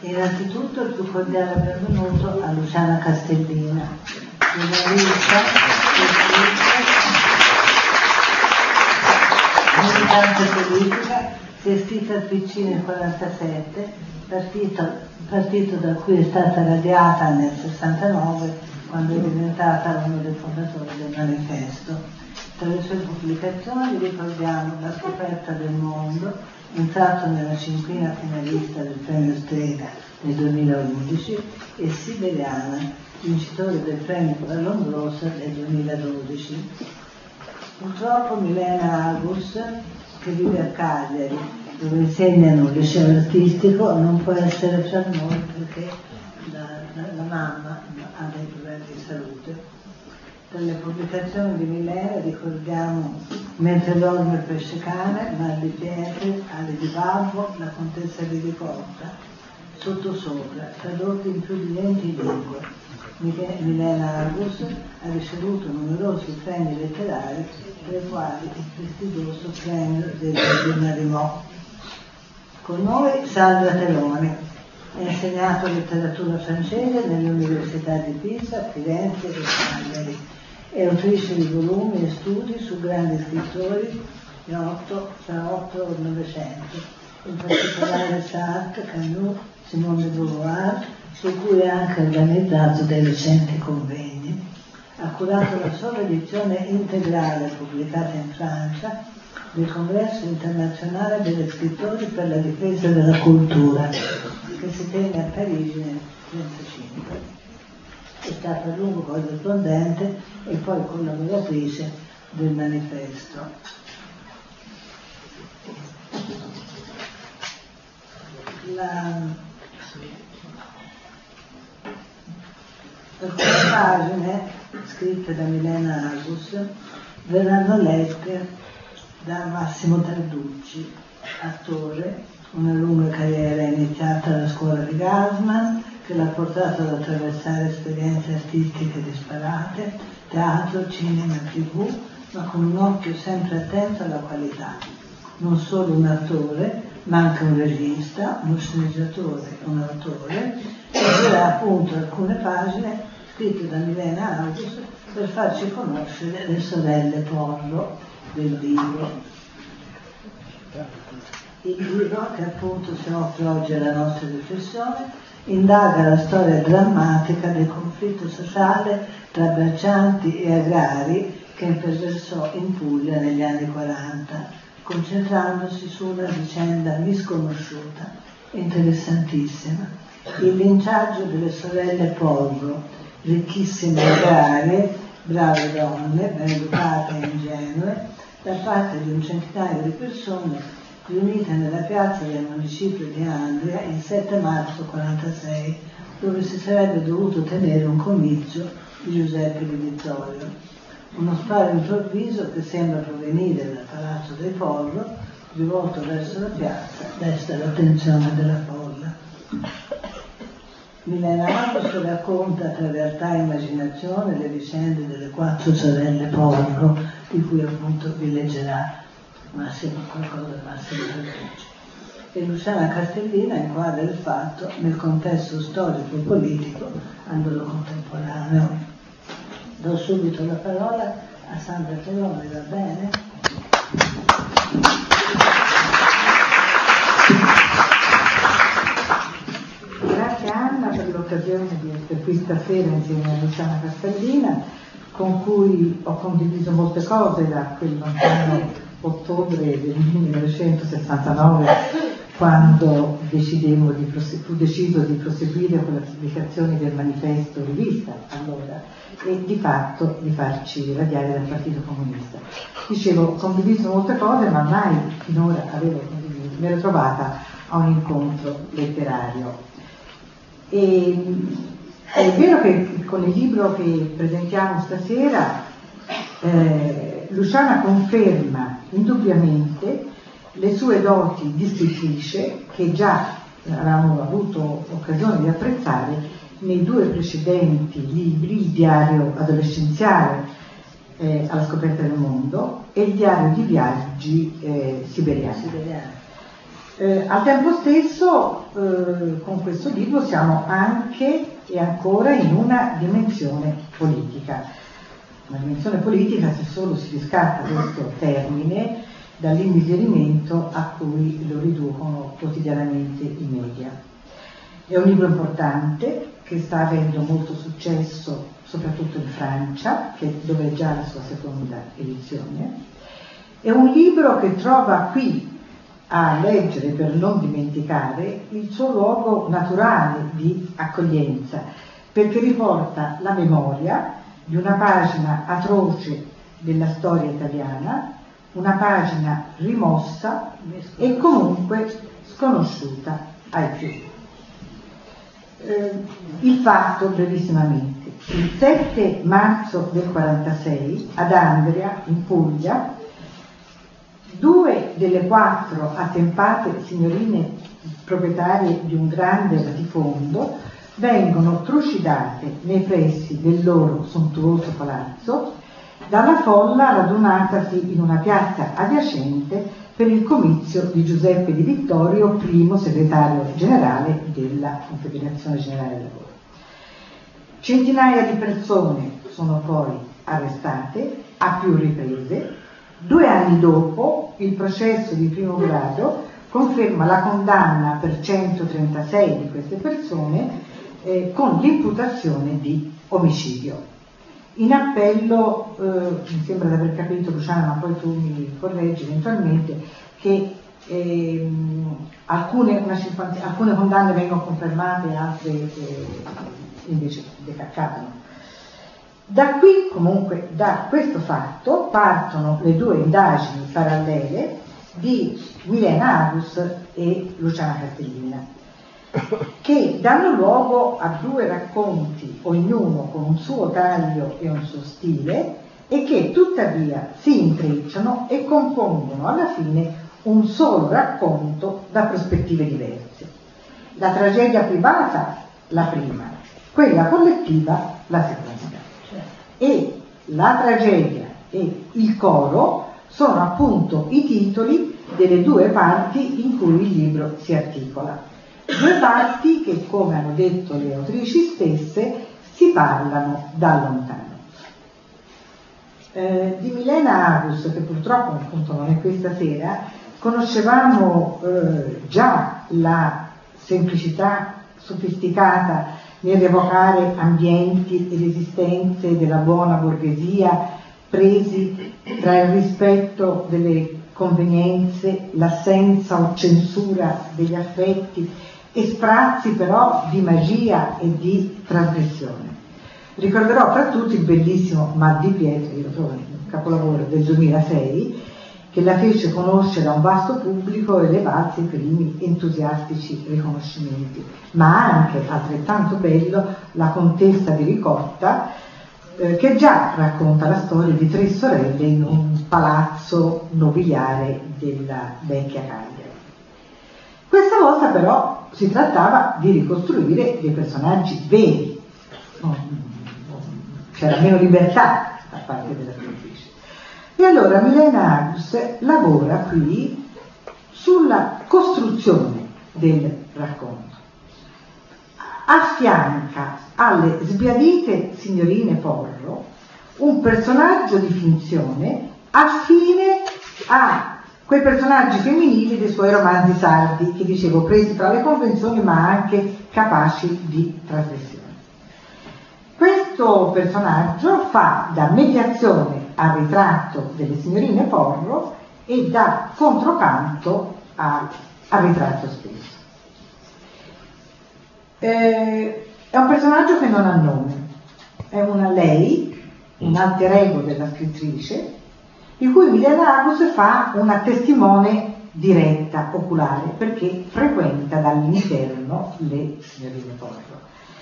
Innanzitutto il più cordiale benvenuto a Luciana Castellina, giornalista, militante politica, si è iscritta al PC nel 1947, partito da cui è stata radiata nel 69, quando è diventata uno dei fondatori del Manifesto. Tra le sue pubblicazioni ricordiamo La scoperta del mondo, entrato nella cinquina finalista del premio Strega nel 2011, e Siberiana, vincitore del premio Lombrosa nel 2012. Purtroppo Milena Agus, che vive a Cagliari, dove insegnano il liceo artistico, non può essere fra noi perché la mamma ha dei problemi di salute. Tra le pubblicazioni di Milena ricordiamo Mentre dorme il pesce cane, Mar di pietre, Ali di babbo, La contessa di Ricotta, Sottosopra, tradotti in più di 20 lingue. Milena Agus ha ricevuto numerosi premi letterari, tra i quali il prestigioso premio del Marimò. Con noi Sandra Teloni, ha insegnato letteratura francese nelle università di Pisa, Firenze e Cagliari. È autrice di volumi e studi su grandi scrittori tra 8 e il Novecento, in particolare Sartre, Camus, Simone de Beauvoir, su cui ha anche organizzato dei recenti convegni. Ha curato la sola edizione integrale pubblicata in Francia del Congresso internazionale degli scrittori per la difesa della cultura, che si tenne a Parigi nel 1935. È stata a lungo corrispondente e poi collaboratrice del Manifesto. Alcune pagine scritte da Milena Agus verranno lette da Massimo Tarducci, attore, una lunga carriera iniziata alla scuola di Gassman, che l'ha portato ad attraversare esperienze artistiche disparate, teatro, cinema, TV, ma con un occhio sempre attento alla qualità. Non solo un attore, ma anche un regista, uno sceneggiatore, un autore, leggerà appunto alcune pagine scritte da Milena Agus per farci conoscere le sorelle Porro del libro. Il libro, che appunto si offre oggi alla nostra riflessione, indaga la storia drammatica del conflitto sociale tra braccianti e agrari che imperversò in Puglia negli anni 40, concentrandosi su una vicenda misconosciuta e interessantissima: il linciaggio delle sorelle Porro, ricchissime agrarie, brave donne, ben educate e ingenue, da parte di un centinaio di persone riunite nella piazza del municipio di Andria il 7 marzo 1946, dove si sarebbe dovuto tenere un comizio di Giuseppe Di Vittorio. Uno sparo improvviso che sembra provenire dal palazzo dei Porro, rivolto verso la piazza, desta l'attenzione della folla. Milena Agus racconta tra realtà e immaginazione le vicende delle 4 sorelle Porro, di cui appunto vi leggerà qualcosa da Massimo Tarducci. E Luciana Castellina inquadra il fatto nel contesto storico e politico allora contemporaneo. Do subito la parola a Sandra Teloni, va bene? Grazie Anna per l'occasione di essere qui stasera insieme a Luciana Castellina, con cui ho condiviso molte cose da quel lontano ottobre del 1969, quando fu deciso di proseguire con la pubblicazione del Manifesto rivista allora e di fatto di farci radiare dal Partito Comunista. Dicevo, ho condiviso molte cose, ma mai finora mi ero trovata a un incontro letterario. E è vero che con il libro che presentiamo stasera Luciana conferma indubbiamente le sue doti di scrittrice, che già avevamo avuto occasione di apprezzare nei 2 precedenti libri, il diario adolescenziale alla scoperta del mondo e il diario di viaggi siberiani. Al tempo stesso, con questo libro siamo anche e ancora in una dimensione politica. Una dimensione politica se solo si riscatta questo termine dall'immiserimento a cui lo riducono quotidianamente i media. È un libro importante che sta avendo molto successo soprattutto in Francia, dove è già la sua seconda edizione. È un libro che trova qui a leggere per non dimenticare il suo luogo naturale di accoglienza, perché riporta la memoria di una pagina atroce della storia italiana, una pagina rimossa e comunque sconosciuta ai più. Il fatto, brevissimamente, il 7 marzo del 46 ad Andria, in Puglia, 2 delle 4 attempate signorine proprietarie di un grande latifondo vengono trucidate nei pressi del loro sontuoso palazzo dalla folla radunatasi in una piazza adiacente per il comizio di Giuseppe Di Vittorio, primo segretario generale della Confederazione Generale del Lavoro. Centinaia di persone sono poi arrestate a più riprese. 2 anni dopo, il processo di primo grado conferma la condanna per 136 di queste persone con l'imputazione di omicidio. In appello, mi sembra di aver capito, Luciana, ma poi tu mi correggi eventualmente, che alcune condanne vengono confermate, altre invece decaccate. Da qui, comunque, da questo fatto partono le 2 indagini parallele di Milena Agus e Luciana Castellina, che danno luogo a 2 racconti, ognuno con un suo taglio e un suo stile, e che tuttavia si intrecciano e compongono alla fine un solo racconto da prospettive diverse. La tragedia privata, la prima, quella collettiva, la seconda. E la tragedia e il coro sono appunto i titoli delle 2 parti in cui il libro si articola. 2 parti che, come hanno detto le autrici stesse, si parlano da lontano. Di Milena Agus, che purtroppo appunto non è questa sera, conoscevamo già la semplicità sofisticata nel rievocare ambienti ed esistenze della buona borghesia presi tra il rispetto delle convenienze, l'assenza o censura degli affetti e sprazzi però di magia e di trasgressione. Ricorderò tra tutti il bellissimo Mal di Pietro, io lo trovo un capolavoro del 2006, che la fece conoscere a un vasto pubblico e le valse i primi entusiastici riconoscimenti, ma anche, altrettanto bello, La Contessa di Ricotta, che già racconta la storia di 3 sorelle in un palazzo nobiliare della vecchia Cagliari. Questa volta però si trattava di ricostruire dei personaggi veri, c'era meno libertà da parte della scrittrice. E allora Milena Agus lavora qui sulla costruzione del racconto. Affianca alle sbiadite signorine Porro un personaggio di finzione affine a quei personaggi femminili dei suoi romanzi sardi, che dicevo presi tra le convenzioni ma anche capaci di trasgressione. Questo personaggio fa da mediazione al ritratto delle signorine Porro e da controcanto al ritratto stesso. È un personaggio che non ha nome, è una lei, un alter ego della scrittrice, di cui Milena Agus fa una testimone diretta, oculare, perché frequenta dall'interno le signorine Porro.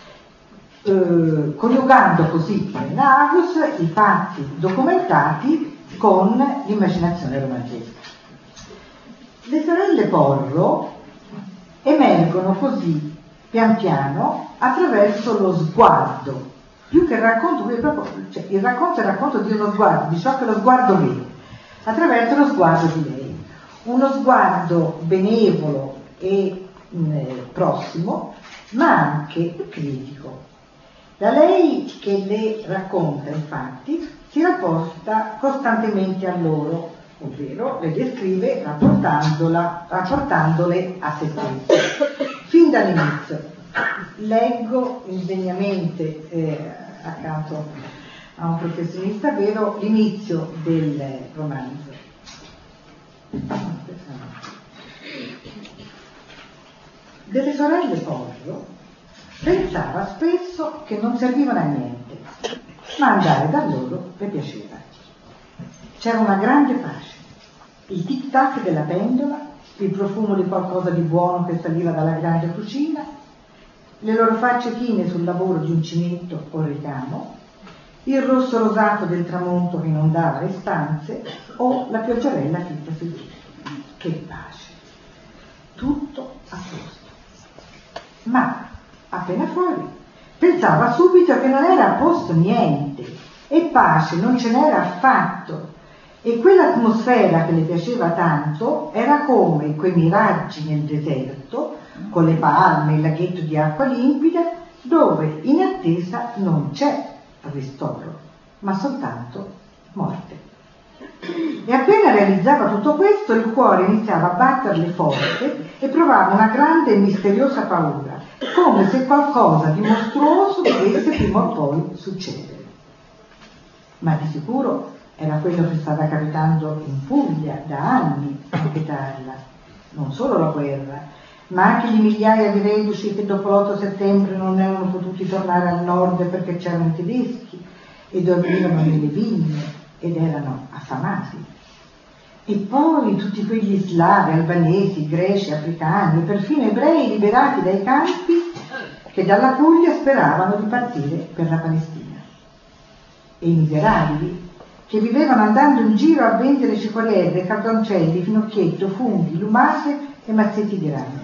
Coniugando così Milena Agus i fatti documentati con l'immaginazione romanzesca. Le sorelle Porro emergono così pian piano attraverso lo sguardo, più che il racconto, cioè il racconto è il racconto di uno sguardo, di ciò che lo sguardo vede, attraverso lo sguardo di lei. uno sguardo benevolo e prossimo, ma anche critico. Da lei che le racconta, infatti, si rapporta costantemente a loro, ovvero le descrive rapportandole a se stesse. Fin dall'inizio. Leggo indegnamente accanto a un professionista vero l'inizio del romanzo. Delle sorelle Porro pensava spesso che non servivano a niente, ma andare da loro le piaceva. C'era una grande pace, il tic-tac della pendola, il profumo di qualcosa di buono che saliva dalla grande cucina, le loro facce chine sul lavoro di uncinetto o ricamo, il rosso rosato del tramonto che inondava le stanze o la pioggerella fitta sui tetti. Che pace! Tutto a posto. Ma, appena fuori, pensava subito che non era a posto niente e pace non ce n'era affatto. E quell'atmosfera che le piaceva tanto era come quei miraggi nel deserto, con le palme e il laghetto di acqua limpida, dove in attesa non c'è ristoro, ma soltanto morte. E appena realizzava tutto questo, il cuore iniziava a batterle forte e provava una grande e misteriosa paura, come se qualcosa di mostruoso dovesse prima o poi succedere. Ma di sicuro era quello che stava capitando in Puglia da anni a inquietarla, non solo la guerra, ma anche gli migliaia di reduci che dopo l'8 settembre non erano potuti tornare al nord perché c'erano i tedeschi e dormivano nelle vigne ed erano affamati. E poi tutti quegli slavi, albanesi, greci, africani e perfino ebrei liberati dai campi che dalla Puglia speravano di partire per la Palestina. E i miserabili che vivevano andando in giro a vendere cicorie, cartoncelli, finocchietto, funghi, lumache e mazzetti di rame.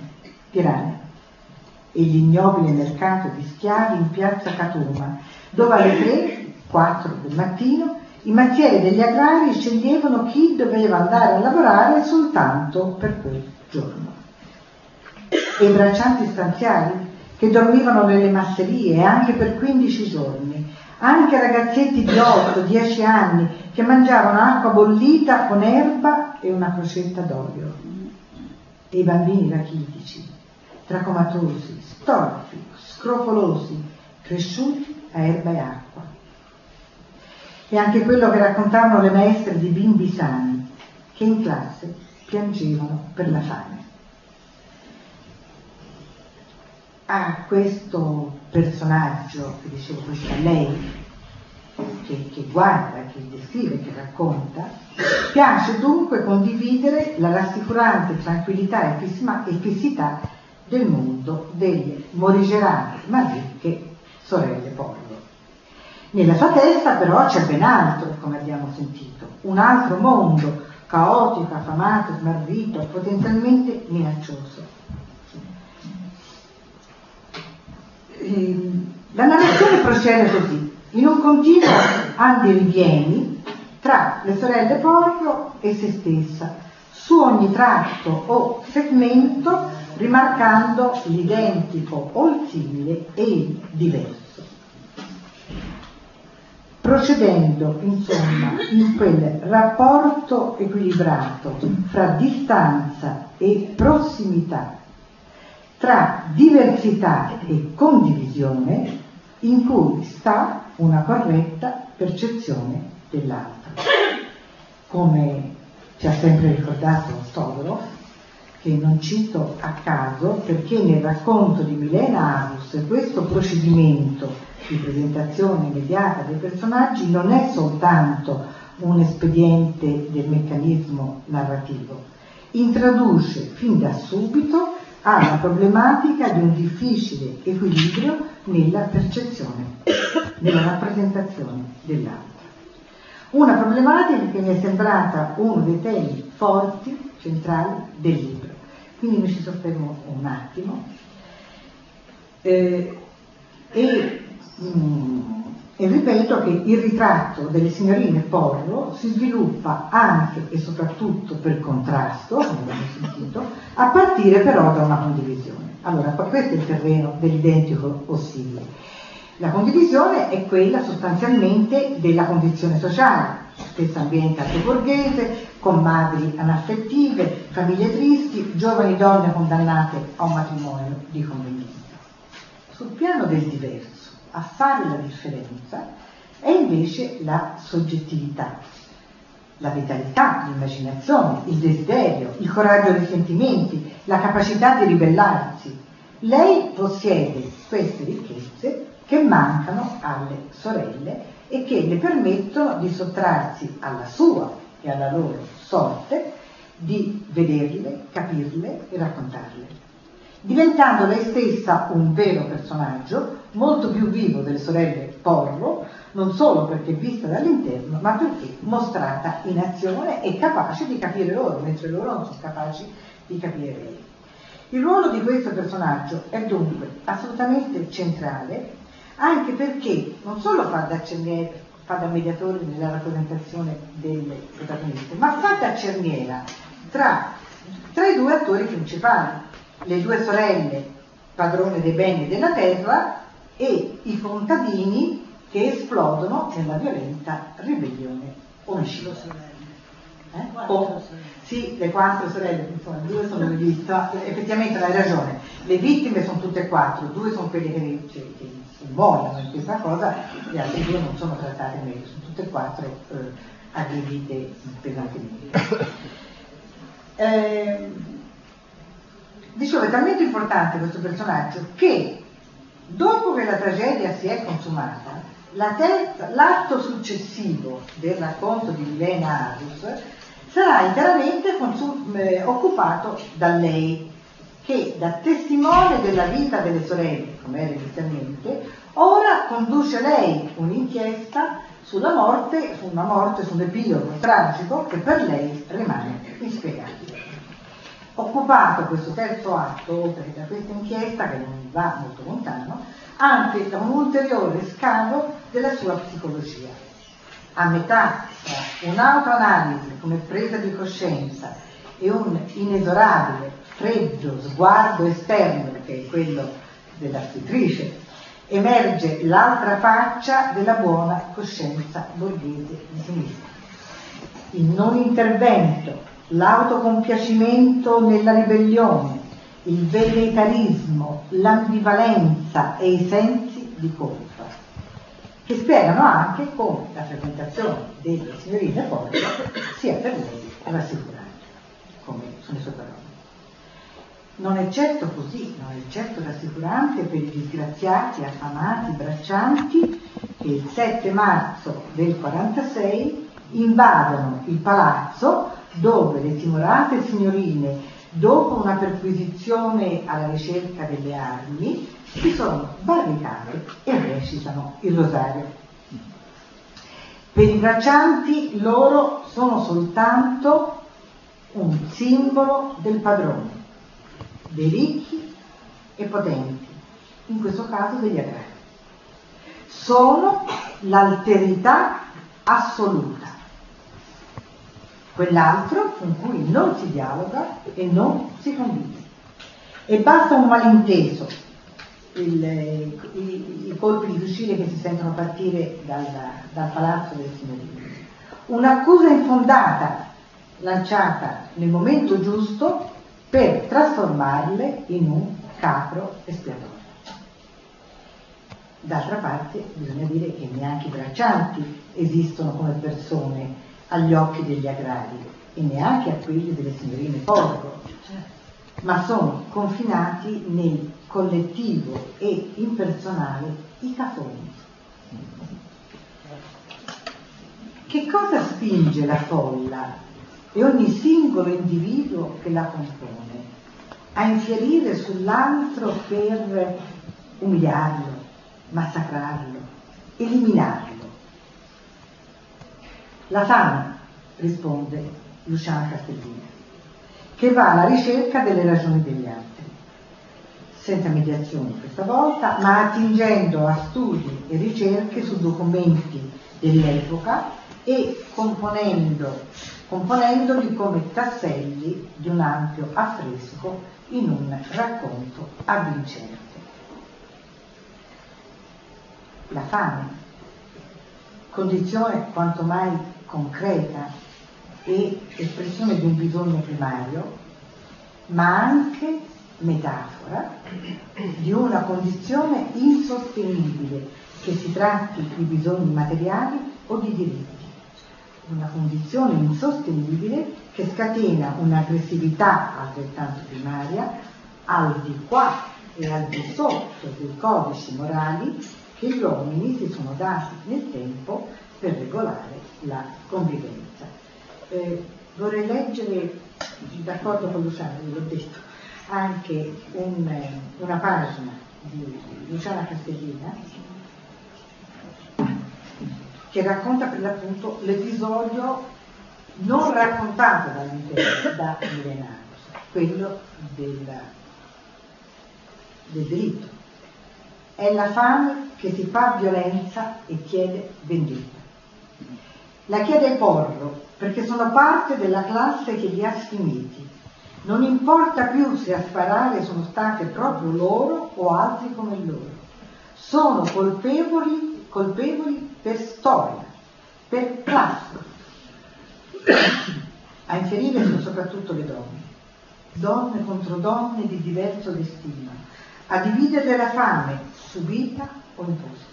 E l'ignobile mercato di schiavi in piazza Catuma, dove alle 3-4 del mattino i mazzieri degli agrari sceglievano chi doveva andare a lavorare soltanto per quel giorno. E i braccianti stanziali che dormivano nelle masserie anche per 15 giorni, anche ragazzetti di 8-10 anni che mangiavano acqua bollita con erba e una crocetta d'olio. E i bambini rachitici, tracomatosi, storpi, scrofolosi, cresciuti a erba e acqua. E anche quello che raccontavano le maestre di bimbi sani, che in classe piangevano per la fame. A questo personaggio, che dicevo, questa lei, che guarda, che descrive, che racconta, piace dunque condividere la rassicurante tranquillità e fissità del mondo delle morigerate ma ricche sorelle Porro. Nella sua testa però c'è ben altro, come abbiamo sentito, un altro mondo, caotico, affamato, smarrito, potenzialmente minaccioso. La narrazione procede così, in un continuo andi e rivieni tra le sorelle Porro e se stessa, su ogni tratto o segmento rimarcando l'identico o il simile e il diverso. Procedendo, insomma, in quel rapporto equilibrato fra distanza e prossimità, tra diversità e condivisione, in cui sta una corretta percezione dell'altro. Come ci ha sempre ricordato Todorov, che non cito a caso perché nel racconto di Milena Avus questo procedimento di presentazione immediata dei personaggi non è soltanto un espediente del meccanismo narrativo, introduce fin da subito alla problematica di un difficile equilibrio nella percezione, nella rappresentazione dell'altro. Una problematica che mi è sembrata uno dei temi forti, centrali del libro. Quindi mi ci soffermo un attimo E ripeto che il ritratto delle signorine Porro si sviluppa anche e soprattutto per contrasto, come abbiamo sentito, a partire però da una condivisione. Allora, questo è il terreno dell'identico o simile. La condivisione è quella sostanzialmente della condizione sociale, stesso ambiente alto borghese, con madri anaffettive, famiglie tristi, giovani donne condannate a un matrimonio di convenienza. Sul piano del diverso, a fare la differenza è invece la soggettività, la vitalità, l'immaginazione, il desiderio, il coraggio dei sentimenti, la capacità di ribellarsi. Lei possiede queste ricchezze che mancano alle sorelle e che le permettono di sottrarsi alla sua e alla loro sorte, di vederle, capirle e raccontarle, diventando lei stessa un vero personaggio, molto più vivo delle sorelle Porro, non solo perché vista dall'interno, ma perché mostrata in azione e capace di capire loro, mentre loro non sono capaci di capire lei. Il ruolo di questo personaggio è dunque assolutamente centrale, anche perché non solo fa da mediatore nella rappresentazione delle protagoniste, ma fa da cerniera tra i due attori principali, le due sorelle padrone dei beni della terra e i contadini che esplodono nella violenta ribellione omicida. Sì, le 4 sorelle, insomma, 2 sono le vittime, effettivamente hai ragione, le vittime sono tutte e 4, 2 sono quelle che muoiono in questa cosa, le altre 2 non sono trattate meglio, sono tutte e 4 aggredite pesantemente. Dicevo, è talmente importante questo personaggio che dopo che la tragedia si è consumata, l'atto successivo del racconto di Milena Arus sarà interamente occupato da lei, che da testimone della vita delle sorelle, come era inizialmente, ora conduce lei un'inchiesta su una morte, su un epilogo tragico che per lei rimane inspiegabile. Occupato questo terzo atto, oltre che da questa inchiesta, che non va molto lontano, anche da un ulteriore scavo della sua psicologia. A metà tra un'autoanalisi come presa di coscienza e un inesorabile, freddo sguardo esterno, che è quello della scrittrice, emerge l'altra faccia della buona coscienza borghese di sinistra. Il non intervento, l'autocompiacimento nella ribellione, il velleitarismo, l'ambivalenza e i sensi di colpa, che spiegano anche come la frequentazione delle signorine Porro sia per lei rassicurante, come sono le sue parole. Non è certo così, non è certo rassicurante per i disgraziati, affamati, braccianti che il 7 marzo del 46 invadono il palazzo dove le timorate signorine, dopo una perquisizione alla ricerca delle armi, si sono barricate e recitano il rosario. Per i braccianti loro sono soltanto un simbolo del padrone, dei ricchi e potenti, in questo caso degli agrari. Sono l'alterità assoluta, quell'altro con cui non si dialoga e non si convive. E basta un malinteso, i colpi di fucile che si sentono partire dal palazzo delle signorine, un'accusa infondata lanciata nel momento giusto per trasformarle in un capro espiatorio. D'altra parte bisogna dire che neanche i braccianti esistono come persone agli occhi degli agrari e neanche a quelli delle signorine Porro, ma sono confinati nel collettivo e impersonale i cafoni. Che cosa spinge la folla e ogni singolo individuo che la compone a infierire sull'altro per umiliarlo, massacrarlo, eliminarlo? La fame, risponde Luciana Castellina, che va alla ricerca delle ragioni degli altri. senza mediazioni questa volta, ma attingendo a studi e ricerche su documenti dell'epoca e componendoli come tasselli di un ampio affresco in un racconto avvincente. La fame, condizione quanto mai concreta e espressione di un bisogno primario, ma anche metafora di una condizione insostenibile, che si tratti di bisogni materiali o di diritti. Una condizione insostenibile che scatena un'aggressività altrettanto primaria al di qua e al di sotto dei codici morali che gli uomini si sono dati nel tempo per regolare la convivenza. Vorrei leggere, d'accordo con Luciana, ve l'ho detto, anche una pagina di Luciana Castellina che racconta per l'appunto l'episodio non raccontato da Milenario, quello del delitto. È la fame che si fa violenza e chiede vendetta. La chiede ai Porro perché sono parte della classe che li ha sfiniti. Non importa più se a sparare sono state proprio loro o altri come loro. Sono colpevoli per storia, per classe. A infierire sono soprattutto le donne contro donne di diverso destino, a dividerle la fame, subita o imposta.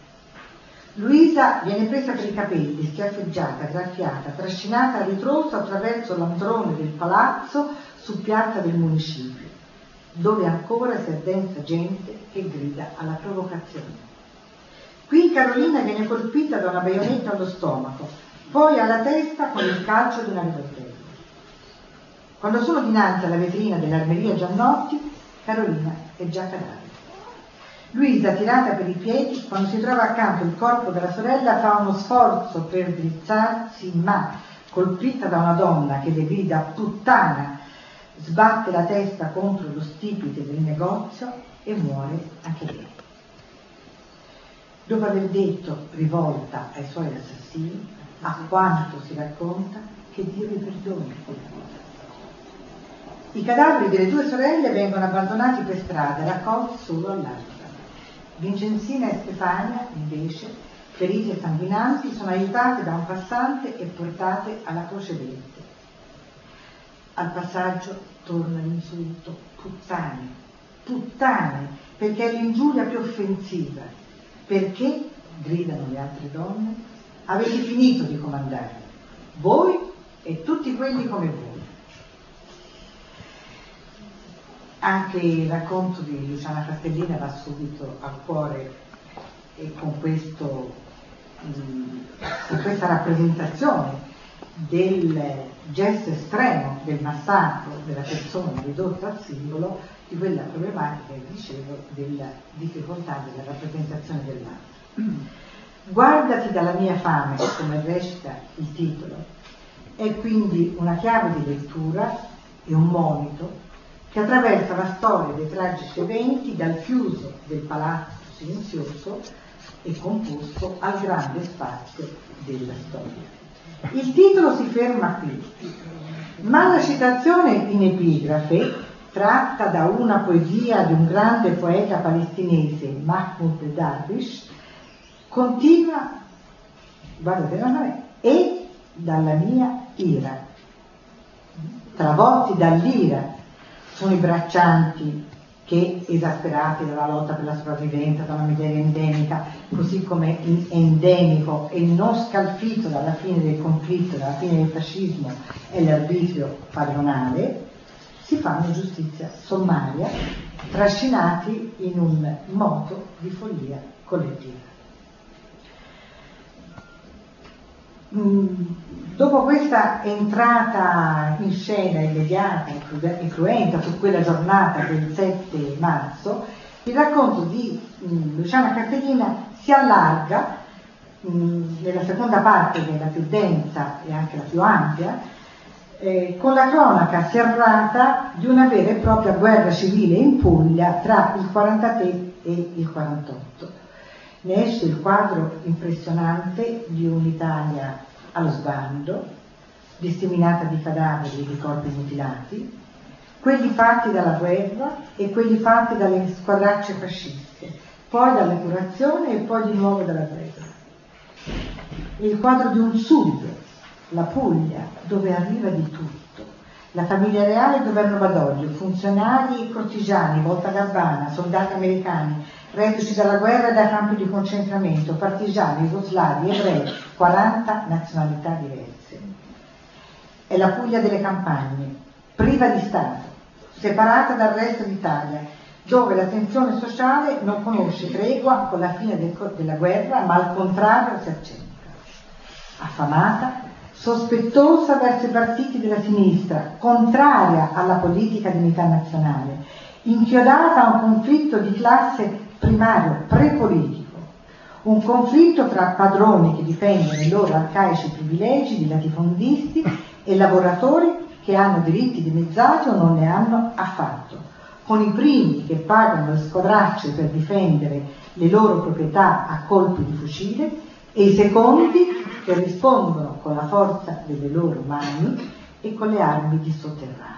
Luisa viene presa per i capelli, schiaffeggiata, graffiata, trascinata a ritroso attraverso l'androne del palazzo su piazza del municipio, dove ancora si addensa gente che grida alla provocazione. Qui Carolina viene colpita da una baionetta allo stomaco, poi alla testa con il calcio di una rivoltella. Quando sono dinanzi alla vetrina dell'armeria Giannotti, Carolina è già cadavere. Luisa, tirata per i piedi, quando si trova accanto il corpo della sorella, fa uno sforzo per drizzarsi, ma, colpita da una donna che le grida puttana, sbatte la testa contro lo stipite del negozio e muore anche lei. Dopo aver detto, rivolta ai suoi assassini, a quanto si racconta, che Dio li perdoni. I cadaveri delle due sorelle vengono abbandonati per strada, raccolti solo all'alba. Vincenzina e Stefania, invece, ferite e sanguinanti, sono aiutate da un passante e portate alla croce verde. Al passaggio torna l'insulto puttane, perché è l'ingiuria più offensiva. Perché, gridano le altre donne, avete finito di comandare, voi e tutti quelli come voi. Anche il racconto di Luciana Castellina va subito al cuore e con questa rappresentazione del gesto estremo del massacro della persona ridotta al simbolo di quella problematica, dicevo, della difficoltà della rappresentazione dell'altro. Guardati dalla mia fame, come recita il titolo, è quindi una chiave di lettura e un monito che attraversa la storia dei tragici eventi dal chiuso del palazzo silenzioso e composto al grande spazio della storia. Il titolo si ferma qui, ma la citazione in epigrafe, tratta da una poesia di un grande poeta palestinese, Mahmoud Darwish, continua, guardate la noi, e dalla mia ira. Travolti dall'ira sono i braccianti che, esasperati dalla lotta per la sopravvivenza, da una miseria endemica, così come endemico e non scalfito dalla fine del conflitto, dalla fine del fascismo e l'arbitrio padronale, si fanno giustizia sommaria, trascinati in un moto di follia collettiva. Dopo questa entrata in scena immediata e cruenta su quella giornata del 7 marzo, il racconto di Luciana Castellina si allarga nella seconda parte, che è la più densa e anche la più ampia, con la cronaca serrata di una vera e propria guerra civile in Puglia tra il 43 e il 48. Ne esce il quadro impressionante di un'Italia allo sbando, disseminata di cadaveri e di corpi mutilati, quelli fatti dalla guerra e quelli fatti dalle squadracce fasciste, poi dall'epurazione e poi di nuovo dalla guerra. Il quadro di un sud, la Puglia, dove arriva di tutto. La famiglia reale il governo Badoglio, funzionari e cortigiani, Voltagabbana, soldati americani, reduci dalla guerra e dai campi di concentramento, partigiani, jugoslavi, ebrei, 40 nazionalità diverse. È la Puglia delle campagne, priva di Stato, separata dal resto d'Italia, dove la tensione sociale non conosce tregua con la fine della guerra, ma al contrario si accentua. Affamata, sospettosa verso i partiti della sinistra, contraria alla politica di unità nazionale, inchiodata a un conflitto di classe primario, prepolitico, un conflitto tra padroni che difendono i loro arcaici privilegi di latifondisti e lavoratori che hanno diritti dimezzati o non ne hanno affatto, con i primi che pagano le squadracce per difendere le loro proprietà a colpi di fucile e i secondi che rispondono con la forza delle loro mani e con le armi dissotterrate.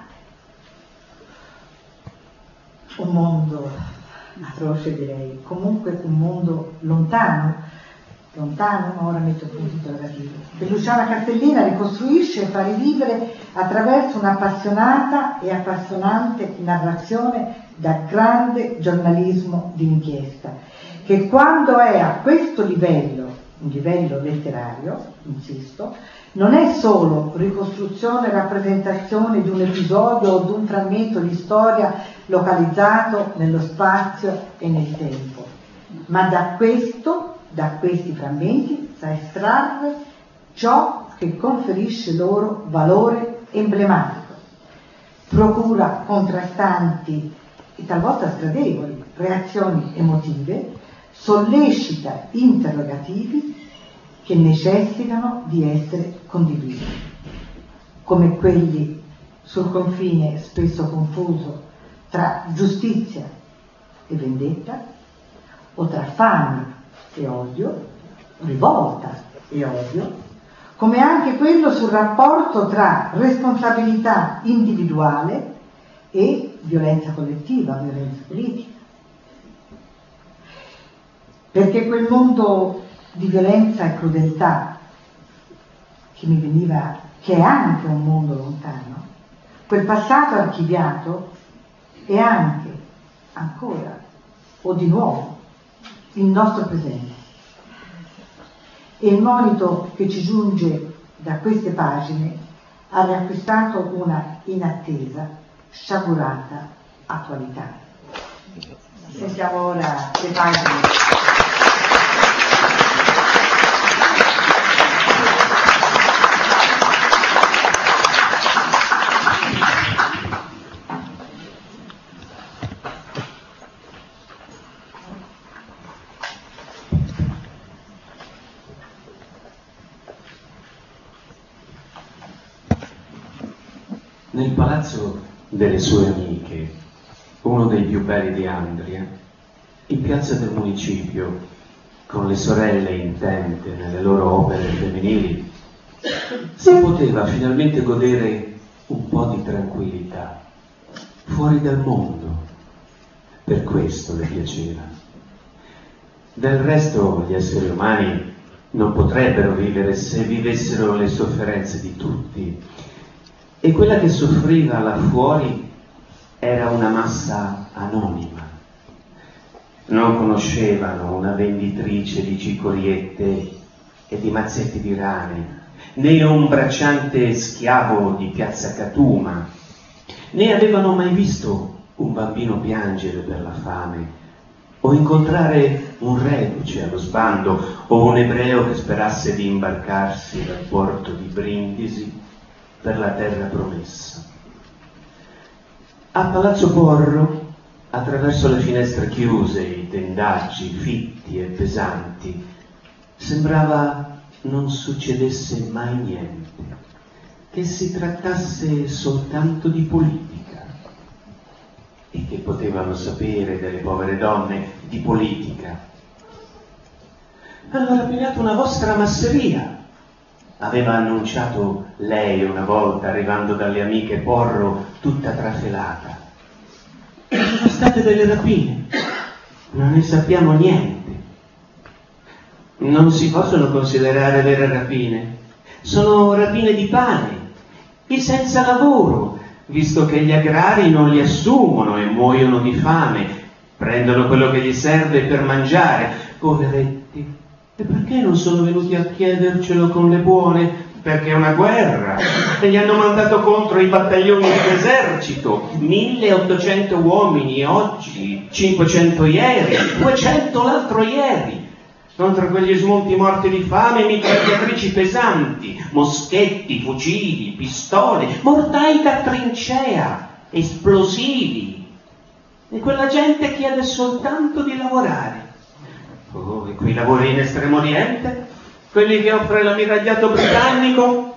Un mondo atroce, direi, comunque un mondo lontano, ma ora metto il punto interrogativo, che Luciana Castellina ricostruisce e fa rivivere attraverso un'appassionata e appassionante narrazione da grande giornalismo di inchiesta, che quando è a questo livello, un livello letterario, insisto, non è solo ricostruzione e rappresentazione di un episodio o di un frammento di storia localizzato nello spazio e nel tempo, ma da questi frammenti sa estrarre ciò che conferisce loro valore emblematico, procura contrastanti e talvolta sgradevoli reazioni emotive, sollecita interrogativi che necessitano di essere condivisi, come quelli sul confine spesso confuso tra giustizia e vendetta, o tra fame e odio, rivolta e odio, come anche quello sul rapporto tra responsabilità individuale e violenza collettiva, violenza politica. Perché quel mondo di violenza e crudeltà che è anche un mondo lontano, quel passato archiviato è anche, ancora, o di nuovo, il nostro presente. E il monito che ci giunge da queste pagine ha riacquistato una inattesa, sciagurata attualità. Sentiamo ora le pagine. Nel palazzo delle sue amiche, uno dei più belli di Andria, in piazza del municipio, con le sorelle intente nelle loro opere femminili, si poteva finalmente godere un po' di tranquillità, fuori dal mondo. Per questo le piaceva. Del resto gli esseri umani non potrebbero vivere se vivessero le sofferenze di tutti, e quella che soffriva là fuori era una massa anonima. Non conoscevano una venditrice di cicoriette e di mazzetti di rane, né un bracciante schiavo di piazza Catuma, né avevano mai visto un bambino piangere per la fame, o incontrare un reduce allo sbando, o un ebreo che sperasse di imbarcarsi dal porto di Brindisi per la terra promessa. A Palazzo Porro, attraverso le finestre chiuse, i tendaggi fitti e pesanti, sembrava non succedesse mai niente. che si trattasse soltanto di politica e che potevano sapere delle povere donne di politica. Hanno rapinato una vostra masseria, aveva annunciato lei una volta arrivando dalle amiche Porro tutta trafelata. Sono state delle rapine, non ne sappiamo niente. Non si possono considerare vere rapine, sono rapine di pane, di senza lavoro, visto che gli agrari non li assumono e muoiono di fame, prendono quello che gli serve per mangiare, poveretti. E perché non sono venuti a chiedercelo con le buone? Perché è una guerra e gli hanno mandato contro i battaglioni dell'esercito, 1800 uomini oggi, 500 ieri, 200 l'altro ieri, contro quegli smonti morti di fame, mitragliatrici pesanti, moschetti, fucili, pistole, mortai da trincea, esplosivi. E quella gente chiede soltanto di lavorare. Oh, e quei lavori in Estremo Oriente? Quelli che offre l'ammiragliato britannico?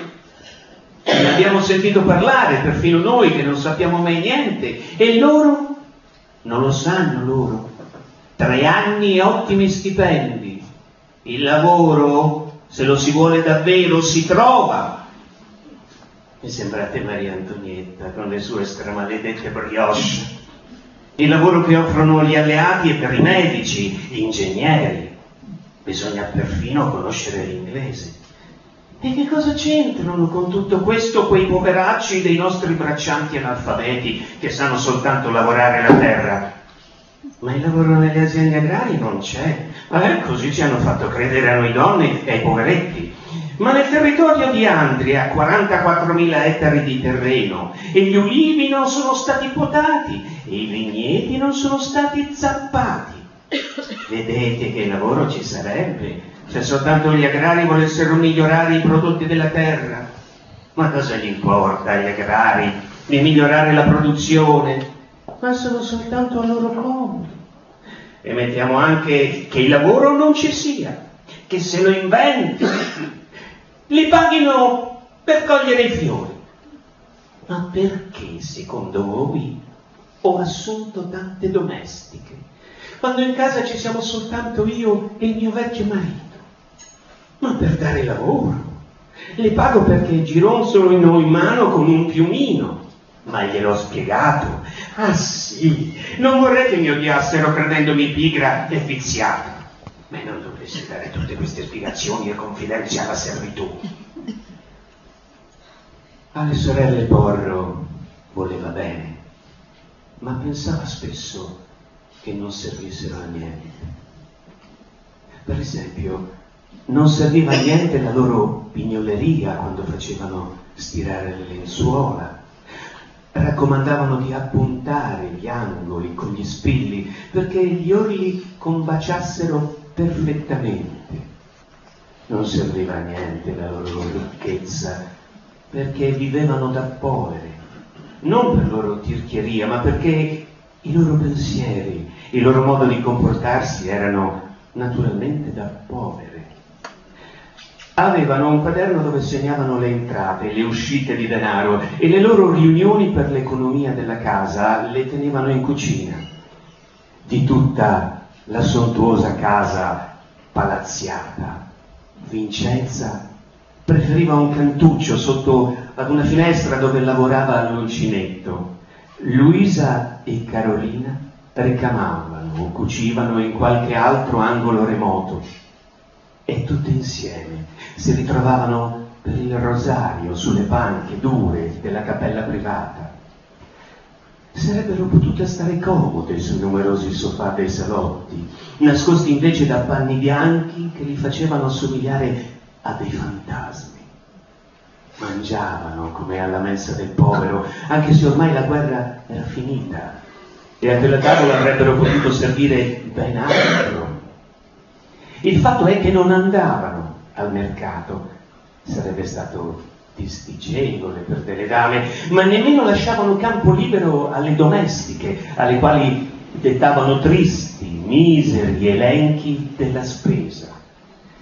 Ne abbiamo sentito parlare, perfino noi che non sappiamo mai niente. E loro? Non lo sanno loro. 3 anni e ottimi stipendi. Il lavoro, se lo si vuole davvero, si trova. Mi sembrate Maria Antonietta con le sue stramaledette brioche. Il lavoro che offrono gli alleati è per i medici, gli ingegneri. Bisogna perfino conoscere l'inglese. E che cosa c'entrano con tutto questo quei poveracci dei nostri braccianti analfabeti che sanno soltanto lavorare la terra? Ma il lavoro nelle aziende agrarie non c'è. Così ci hanno fatto credere a noi donne e ai poveretti. Ma nel territorio di Andria, 44.000 ettari di terreno, e gli ulivi non sono stati potati, e i vigneti non sono stati zappati. Vedete che lavoro ci sarebbe se soltanto gli agrari volessero migliorare i prodotti della terra. Ma cosa gli importa agli agrari di migliorare la produzione? Passano soltanto al loro comodo. E mettiamo anche che il lavoro non ci sia, che se lo inventi, li paghino per cogliere i fiori. Ma perché, secondo voi, ho assunto tante domestiche, quando in casa ci siamo soltanto io e il mio vecchio marito? Ma per dare lavoro. Le pago perché gironzolino in mano con un piumino. Ma gliel'ho spiegato. Ah sì, non vorrei che mi odiassero credendomi pigra e viziata. Ma non dovresti dare tutte queste spiegazioni e confidenze alla servitù. Alle sorelle Porro voleva bene, ma pensava spesso che non servissero a niente. Per esempio, non serviva a niente la loro pignoleria quando facevano stirare le lenzuola. Raccomandavano di appuntare gli angoli con gli spilli perché gli orli combaciassero perfettamente. Non serviva a niente la loro ricchezza perché vivevano da povere, non per loro tirchieria, ma perché i loro pensieri, il loro modo di comportarsi erano naturalmente da povere. Avevano un quaderno dove segnavano le entrate, le uscite di denaro e le loro riunioni per l'economia della casa le tenevano in cucina. Di tutta la sontuosa casa palazziata, Vincenza preferiva un cantuccio sotto ad una finestra dove lavorava l'uncinetto. Luisa e Carolina ricamavano o cucivano in qualche altro angolo remoto e tutte insieme si ritrovavano per il rosario sulle panche dure della cappella privata. Sarebbero potute stare comode sui numerosi sofà dei salotti, nascosti invece da panni bianchi che li facevano assomigliare a dei fantasmi. Mangiavano come alla mensa del povero, anche se ormai la guerra era finita e a quella tavola avrebbero potuto servire ben altro. Il fatto è che non andavano al mercato, sarebbe stato disdicevole per delle dame, ma nemmeno lasciavano campo libero alle domestiche, alle quali dettavano tristi, miseri elenchi della spesa.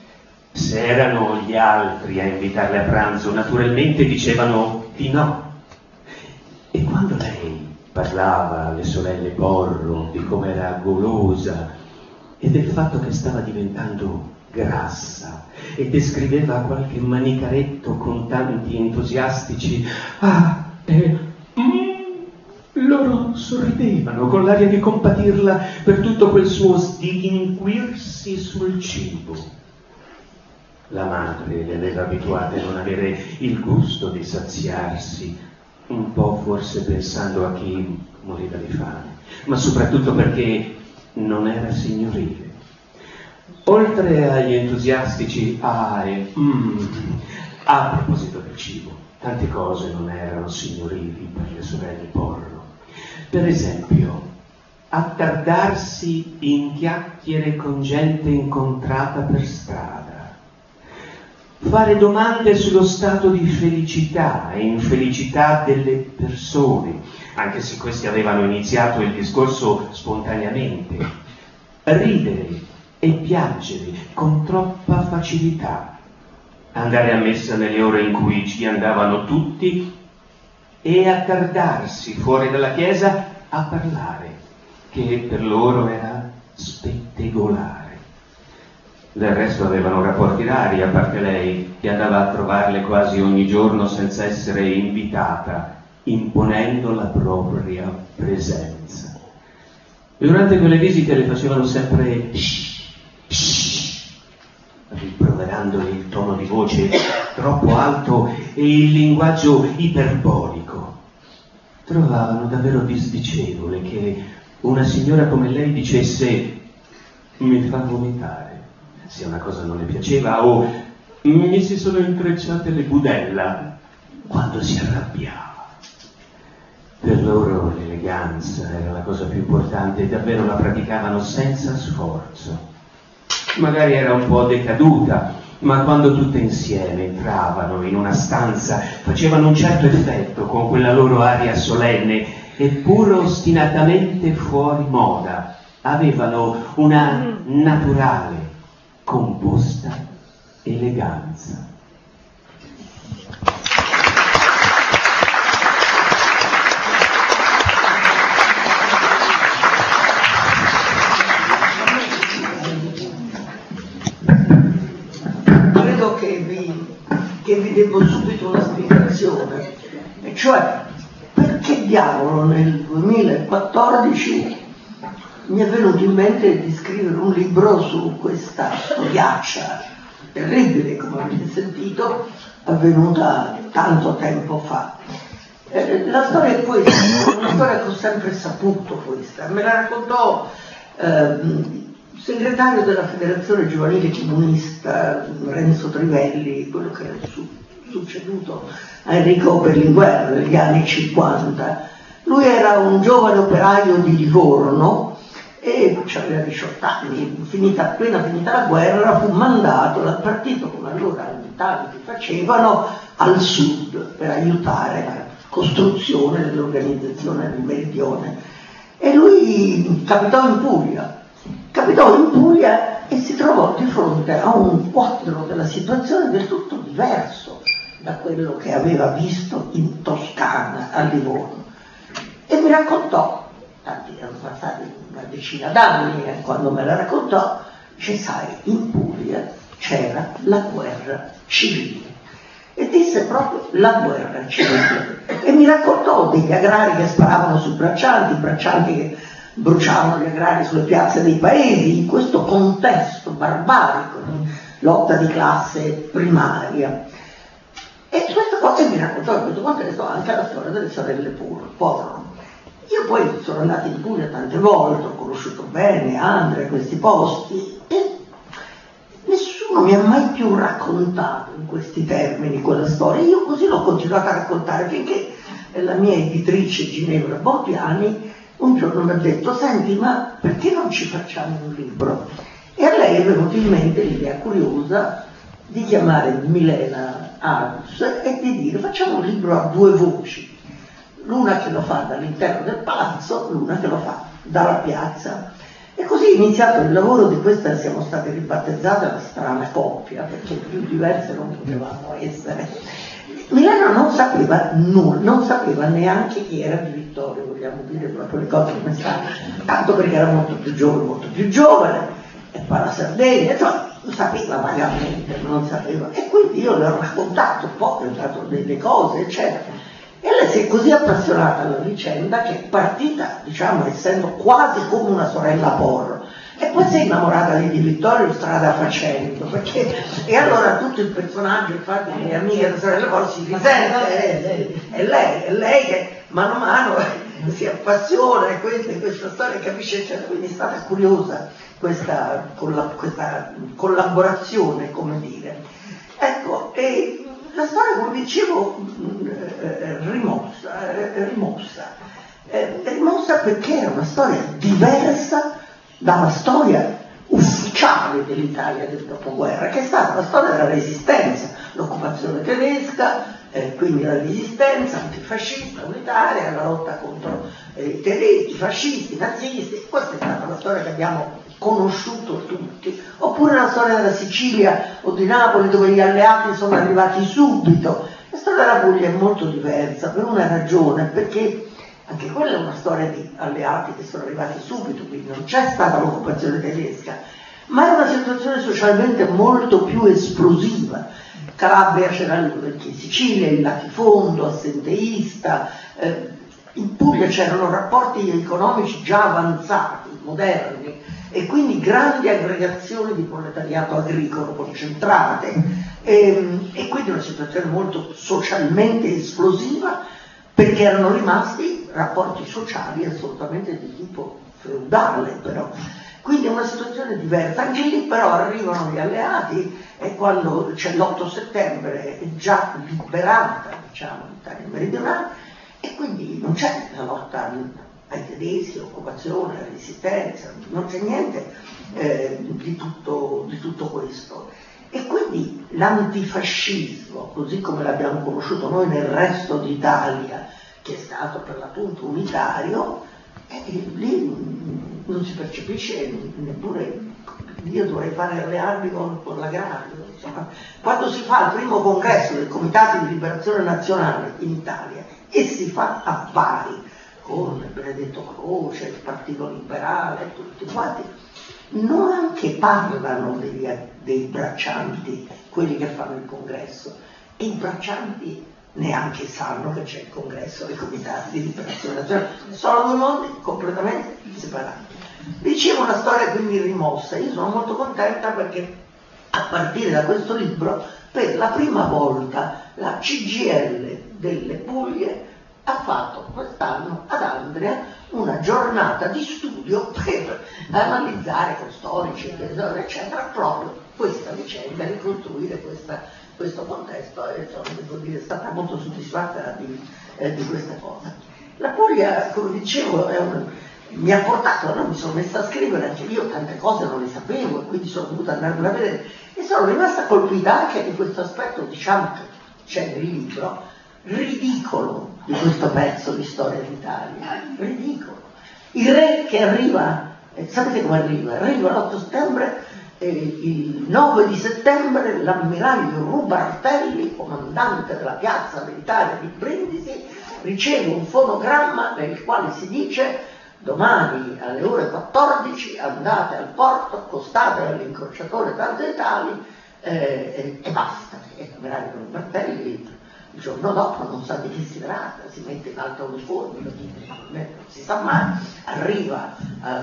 Se erano gli altri a invitarle a pranzo, naturalmente dicevano di no. E quando lei parlava alle sorelle Porro di come era golosa e del fatto che stava diventando grassa e descriveva qualche manicaretto con tanti entusiastici, loro sorridevano con l'aria di compatirla per tutto quel suo sdilinquirsi sul cibo. La madre le aveva abituate a non avere il gusto di saziarsi, un po' forse pensando a chi moriva di fame, ma soprattutto perché non era signorile. Oltre agli entusiastici a proposito del cibo, tante cose non erano signorili per le sorelle Porro. Per esempio, attardarsi in chiacchiere con gente incontrata per strada, fare domande sullo stato di felicità e infelicità delle persone, anche se questi avevano iniziato il discorso spontaneamente, ridere e piangere con troppa facilità, andare a messa nelle ore in cui ci andavano tutti e attardarsi fuori dalla chiesa a parlare, che per loro era spettacolare. Del resto avevano rapporti rari, a parte lei, che andava a trovarle quasi ogni giorno senza essere invitata, imponendo la propria presenza. Durante quelle visite le facevano sempre rimproverandole il tono di voce troppo alto e il linguaggio iperbolico. Trovavano davvero disdicevole che una signora come lei dicesse «mi fa vomitare», se una cosa non le piaceva, o «mi si sono intrecciate le budella», quando si arrabbiava. Per loro l'eleganza era la cosa più importante e davvero la praticavano senza sforzo. Magari era un po' decaduta, ma quando tutte insieme entravano in una stanza facevano un certo effetto con quella loro aria solenne, eppure ostinatamente fuori moda. Avevano una naturale, composta eleganza. Che vi devo subito una spiegazione, e cioè perché diavolo nel 2014 mi è venuto in mente di scrivere un libro su questa storiaccia terribile, come avete sentito, avvenuta tanto tempo fa. La storia è questa, è una storia che ho sempre saputo questa, me la raccontò segretario della Federazione Giovanile Comunista Renzo Trivelli, quello che è succeduto a Enrico Berlinguer negli anni 50. Lui era un giovane operaio di Livorno e aveva 18 anni, appena finita la guerra fu mandato dal partito, come allora in tanti facevano, al sud per aiutare la costruzione dell'organizzazione del Meridione. E lui capitò in Puglia e si trovò di fronte a un quadro della situazione del tutto diverso da quello che aveva visto in Toscana, a Livorno. E mi raccontò, tanti erano passati una decina d'anni quando me la raccontò, dice: sai, in Puglia c'era la guerra civile. E disse proprio la guerra civile. E mi raccontò degli agrari che sparavano sui braccianti che bruciavano gli agrari sulle piazze dei paesi, in questo contesto barbarico di lotta di classe primaria. E questa cosa mi raccontò in questo contesto anche la storia delle sorelle Porro. Io poi sono andata in Puglia tante volte, ho conosciuto bene Andrea, questi posti, e nessuno mi ha mai più raccontato in questi termini quella storia. Io così l'ho continuata a raccontare finché la mia editrice Ginevra Bottiani un giorno mi ha detto: senti, ma perché non ci facciamo un libro? E a lei è venuta in mente l'idea curiosa di chiamare Milena Arus e di dire: facciamo un libro a due voci, l'una che lo fa dall'interno del palazzo, l'una che lo fa dalla piazza. E così è iniziato il lavoro di questa, siamo stati ribattezzate la strana coppia, perché più diverse non potevamo essere. Milena non sapeva nulla, non sapeva neanche chi era Di Vittorio, vogliamo dire proprio le cose come stanno, tanto perché era molto più giovane, e poi la Sardegna, insomma, sapeva vagamente, non sapeva. E quindi io le ho raccontato un po', le ho dato delle cose, eccetera. E lei si è così appassionata alla vicenda che è partita, diciamo, essendo quasi come una sorella Porro. E poi si è innamorata di Vittorio strada facendo, perché e allora tutto il personaggio, infatti, le amiche della sorella Porro si risente, è lei che mano a mano si appassiona e questa storia capisce, eccetera. Quindi è stata curiosa questa collaborazione, come dire. Ecco, e la storia, come dicevo, rimossa perché era una storia diversa dalla storia ufficiale dell'Italia del dopoguerra, che è stata la storia della resistenza, l'occupazione tedesca, quindi la resistenza antifascista unitaria, la lotta contro i tedeschi, i fascisti, i nazisti. Questa è stata la storia che abbiamo conosciuto tutti, oppure la storia della Sicilia o di Napoli, dove gli alleati sono arrivati subito. La storia della Puglia è molto diversa per una ragione, perché anche quella è una storia di alleati che sono arrivati subito, quindi non c'è stata l'occupazione tedesca, ma è una situazione socialmente molto più esplosiva. Calabria c'era in Sicilia il latifondo, assenteista, in Puglia c'erano rapporti economici già avanzati, moderni, e quindi grandi aggregazioni di proletariato agricolo concentrate, e quindi una situazione molto socialmente esplosiva, perché erano rimasti rapporti sociali assolutamente di tipo feudale, però. Quindi è una situazione diversa. Anche lì però arrivano gli alleati, e quando c'è l'8 settembre è già liberata, diciamo, l'Italia meridionale, e quindi non c'è la lotta ai tedeschi, occupazione, resistenza, non c'è niente di tutto questo. E quindi l'antifascismo, così come l'abbiamo conosciuto noi nel resto d'Italia, che è stato per l'appunto unitario, lì non si percepisce neppure. Io dovrei fare le armi con l'agrario. Insomma. Quando si fa il primo congresso del Comitato di Liberazione Nazionale in Italia, e si fa a Bari, con Benedetto Croce, il Partito Liberale, tutti quanti, non anche parlano dei braccianti, quelli che fanno il congresso, e i braccianti neanche sanno che c'è il congresso dei comitati di liberazione nazionale, sono due mondi completamente separati. Dicevo, una storia quindi rimossa. Io sono molto contenta perché a partire da questo libro, per la prima volta, la CGIL delle Puglie ha fatto quest'anno ad Andria una giornata di studio per analizzare con storici, eccetera, proprio questa vicenda, ricostruire questo contesto, e insomma, devo dire, è stata molto soddisfatta di questa cosa. La Puglia, come dicevo, mi ha portato, mi sono messa a scrivere, anche io tante cose non le sapevo, e quindi sono dovuta andarmela a vedere, e sono rimasta colpita anche di questo aspetto, diciamo, che c'è nel libro, ridicolo di questo pezzo di storia d'Italia, ridicolo. Il re che arriva, sapete come arriva? Arriva l'8 settembre, il 9 di settembre l'ammiraglio Rubartelli, comandante della piazza militare di Brindisi, riceve un fonogramma nel quale si dice: domani alle ore 14 andate al porto, accostate all'incrociatore tanto e tali, e basta. E l'ammiraglio Rubartelli il giorno dopo non sa di chi si tratta, si mette in alta uniforme, non si sa mai, arriva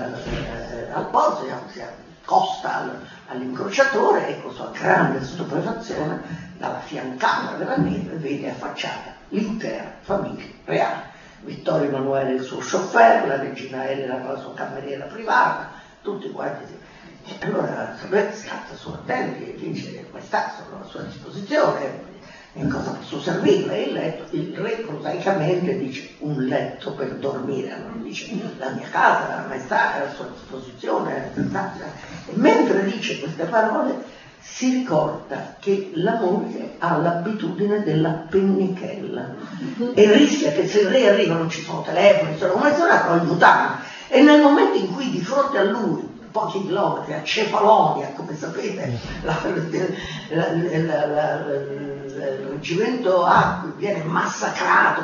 al porto, si accosta all'incrociatore, e con sua grande stupefazione dalla fiancata della neve vede affacciata l'intera famiglia reale. Vittorio Emanuele il suo chauffeur, la regina Elena con la sua cameriera privata, tutti quanti. E allora scatta su attenti e dice: questa sono a sua disposizione, in cosa posso servirle? Il letto. Il re prosaicamente dice: un letto per dormire, non dice la mia casa, la maestà è a sua disposizione. E mentre dice queste parole si ricorda che la moglie ha l'abitudine della pennichella e rischia che, se il re arriva, non ci sono telefoni, sono come se fossero in mutande, e nel momento in cui di fronte a lui pochi chilometri, a Cefalonia, come sapete, il reggimento A viene massacrato,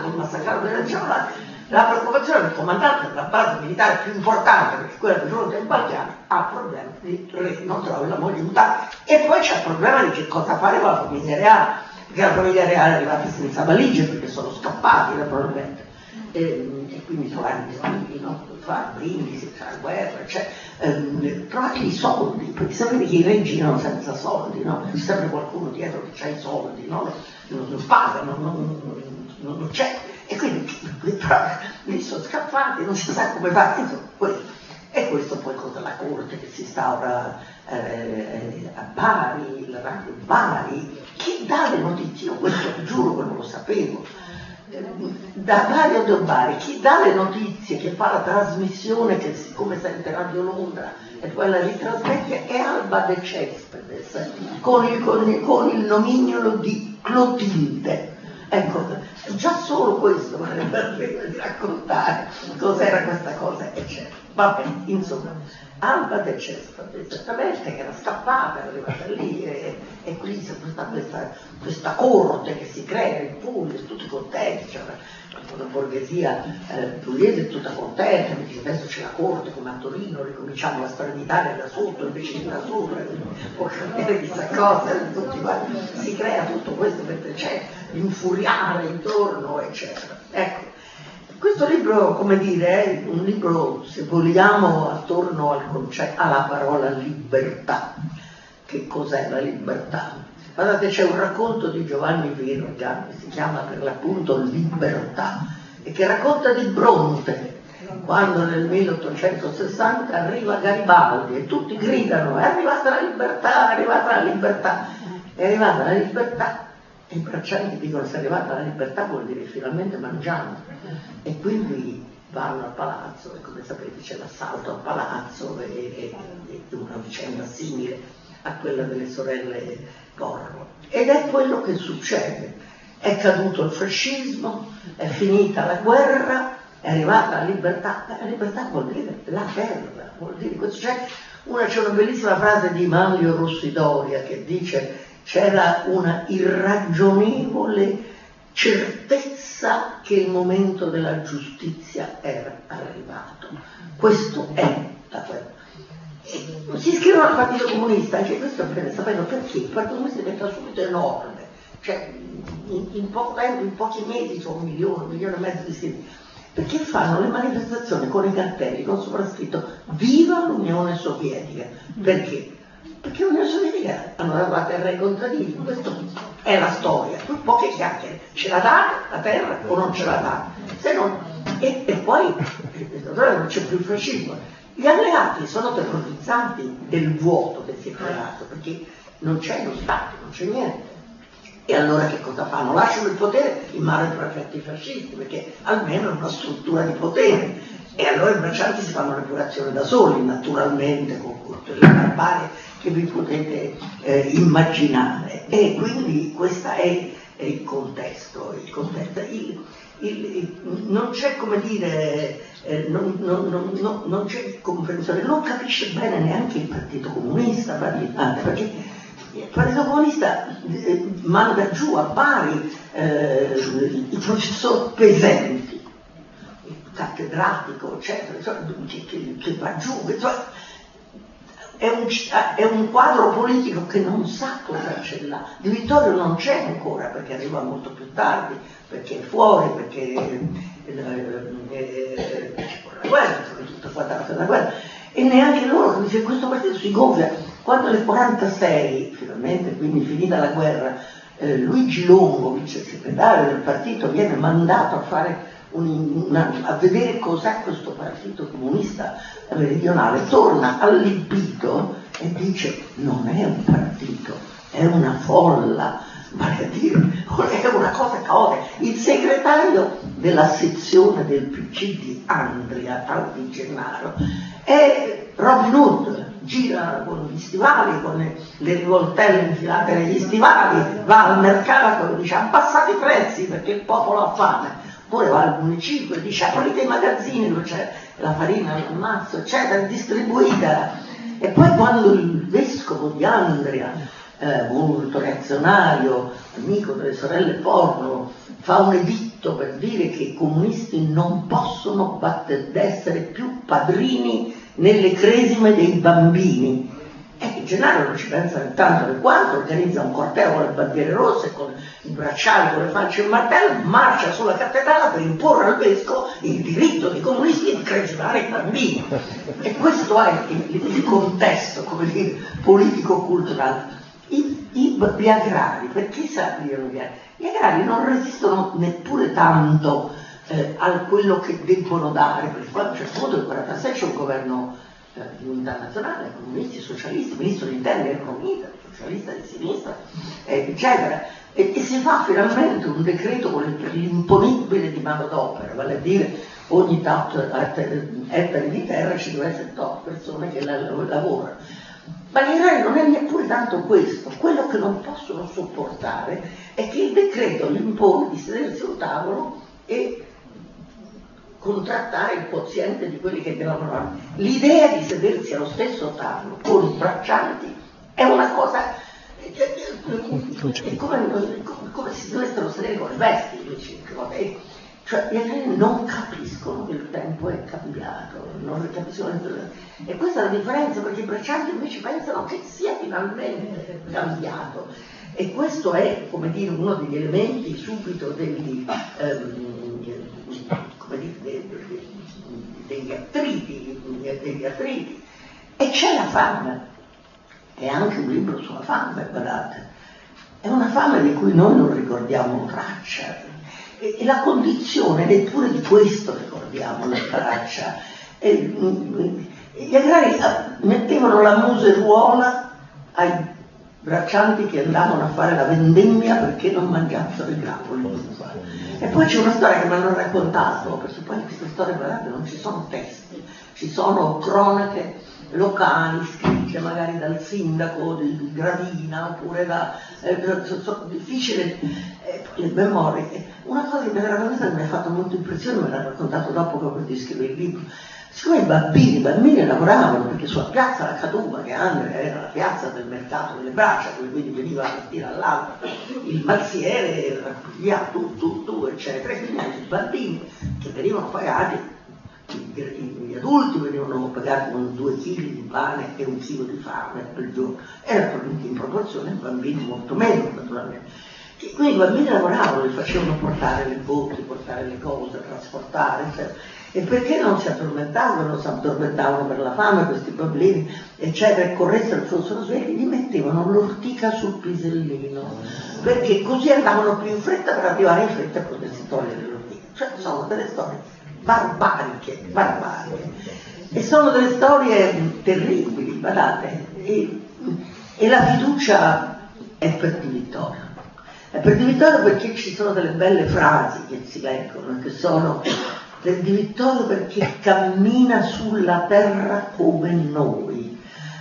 la preoccupazione del comandante della base militare più importante, perché quella di fronte ai Balcani, ha problemi di non trovare la moglie mutata, e poi c'è il problema di che cosa fare con la famiglia reale, perché la famiglia reale è arrivata senza valigie perché sono scappati naturalmente, e quindi trovare i figli, no? Fare brindisi, fare guerra, cioè, trovare i soldi, perché sapete che i re girano senza soldi, no? C'è sempre qualcuno dietro che ha i soldi, no? Non paga, non c'è, e quindi lì sono scappati, non si sa come fare, insomma, questo. E questo poi con la corte che si instaura a Bari, la radio Bari, chi dà le notizie? Io questo giuro che non lo sapevo. Da Mario De Bari, chi dà le notizie, che fa la trasmissione, che siccome sente Radio Londra e poi la ritrasmette, è Alba De Cespedes, con il nomignolo di Clotilde. Ecco, già solo questo varrebbe la pena di raccontare cos'era questa cosa, eccetera. Vabbè, insomma, Alba De Cespedes, esattamente, che era scappata, era arrivata lì, e qui c'è questa corte che si crea in Puglia, tutti contenti, c'è una borghesia pugliese è tutta contenta, perché adesso c'è la corte come a Torino, ricominciamo la storia d'Italia da sotto invece di da sopra, può cambiare chissà cosa, tutti quanti, si crea tutto questo perché c'è l'infuriare intorno, eccetera. Ecco, questo libro, come dire, è un libro, se vogliamo, attorno al concetto, alla parola libertà. Che cos'è la libertà? Guardate, c'è un racconto di Giovanni Verga, che si chiama per l'appunto Libertà, e che racconta di Bronte, quando nel 1860 arriva Garibaldi e tutti gridano: è arrivata la libertà, è arrivata la libertà, è arrivata la libertà. E i braccianti dicono: se è arrivata la libertà vuol dire finalmente mangiamo, e quindi vanno al palazzo, e come sapete c'è l'assalto al palazzo e una vicenda simile a quella delle sorelle Porro, ed è quello che succede. È caduto il fascismo, è finita la guerra, è arrivata la libertà. La libertà vuol dire la terra, vuol dire questo. C'è una bellissima frase di Manlio Rossidoria che dice: c'era una irragionevole certezza che il momento della giustizia era arrivato. Questo è la guerra. Si iscrivono al Partito Comunista, anche questo è bene saperlo, perché il Partito Comunista diventa subito enorme, cioè in poco tempo, in pochi mesi sono 1 milione e mezzo di iscritti, perché fanno le manifestazioni con i cartelli con soprascritto "Viva l'Unione Sovietica". Perché? Perché l'Unione Sovietica hanno dato la terra ai contadini, questa è la storia, poche chiacchiere, ce la date la terra o non ce la date? Se non, e poi non c'è più il fascismo. Gli alleati sono terrorizzati del vuoto che si è creato, perché non c'è lo Stato, non c'è niente. E allora che cosa fanno? Lasciano il potere in mano ai prefetti fascisti, perché almeno è una struttura di potere. E allora i braccianti si fanno l'epurazione da soli, naturalmente, con tutte le barbarie che vi potete immaginare. E quindi questo è il contesto. Non c'è, come dire, non c'è comprensione, non capisce bene neanche il Partito Comunista, perché il Partito Comunista manda giù a Bari il professor Pesenti, il cattedratico, eccetera, che va giù, è un quadro politico che non sa cosa c'è là. Di Vittorio non c'è ancora, perché arriva molto più tardi, perché è fuori, perché la guerra, tutto quadrato da guerra, e neanche loro, dice, questo partito si gonfia. Quando nel 1946, finalmente, quindi finita la guerra, Luigi Longo, vice segretario del partito, viene mandato a fare a vedere cos'è questo partito comunista meridionale, torna allibito e dice: non è un partito, è una folla, vale a dire, è una cosa caotica. Il segretario della sezione del PC di Andria, tal di Gennaro, è Robin Hood, gira con gli stivali, con le rivoltelle infilate negli stivali, va al mercato e dice: abbassate i prezzi perché il popolo ha fame. Poi va al municipio e dice: aprite i magazzini dove c'è la farina, il mazzo, eccetera, distribuita. E poi quando il vescovo di Andria, molto reazionario, amico delle sorelle porno, fa un editto per dire che i comunisti non possono essere più padrini nelle cresime dei bambini. E Gennaro non ci pensa tanto per quanto, organizza un corteo con le bandiere rosse, con i bracciali, con le falce e il martello, marcia sulla cattedrale per imporre al vescovo il diritto dei comunisti di cresimare i bambini. E questo è il contesto, come dire, politico-culturale. Gli agrari, perché si aprono gli agrari? Gli agrari non resistono neppure tanto a quello che debbono dare, perché poi a un certo punto nel 1946 c'è un governo di unità nazionale, comunisti, socialisti, ministro dell'interno economia, socialista di sinistra, eccetera, e si fa finalmente un decreto per l'imponibile di manodopera, vale a dire ogni tot ettari di terra ci deve essere tot persone che lavorano. Ma gli agrari non è neppure tanto questo, quello che non possono sopportare è che il decreto gli impone di sedersi a un tavolo e contrattare il quoziente di quelli che devono lavorare. L'idea di sedersi allo stesso tavolo con i braccianti è una cosa, è come se dovessero sedere con le vesti, cioè gli agrari non capiscono che il tempo è cambiato, non capiscono. E questa è la differenza, perché i braccianti invece pensano che sia finalmente cambiato. E questo è, come dire, uno degli elementi subito degli attriti. E c'è la fame, è anche un libro sulla fame, guardate, è una fame di cui noi non ricordiamo traccia, e la condizione neppure di questo ricordiamo la traccia. Gli agrari mettevano la museruola ai braccianti che andavano a fare la vendemmia perché non mangiassero i grappoli. E poi c'è una storia che mi hanno raccontato, perché poi in queste storie, guardate, non ci sono testi, ci sono cronache locali scritte magari dal sindaco di Gravina oppure difficile le memorie. Una cosa che mi era raccontata che mi ha fatto molto impressione, me l'ha raccontato dopo proprio di scrivere il libro. Siccome i bambini lavoravano, perché sulla piazza La Caduma, che era la piazza del mercato delle braccia, quindi veniva a partire all'alba il mazziere, raccoglieva tu, eccetera, e quindi anche i bambini che venivano pagati, gli adulti venivano pagati con 2 kg di pane e 1 chilo di fame per giorno, e naturalmente in proporzione i bambini molto meno, naturalmente. Quindi i bambini lavoravano, li facevano portare le botti, portare le cose, trasportare, eccetera. E perché non si addormentavano per la fame questi bambini, eccetera, e corressero, fossero svegli, gli mettevano l'ortica sul pisellino, perché così andavano più in fretta per arrivare in fretta a potersi togliere l'ortica. Cioè sono delle storie barbariche, e sono delle storie terribili, guardate, e la fiducia è per Di Vittorio. È per Di Vittorio perché ci sono delle belle frasi che si leggono, che sono per Di Vittorio perché cammina sulla terra come noi,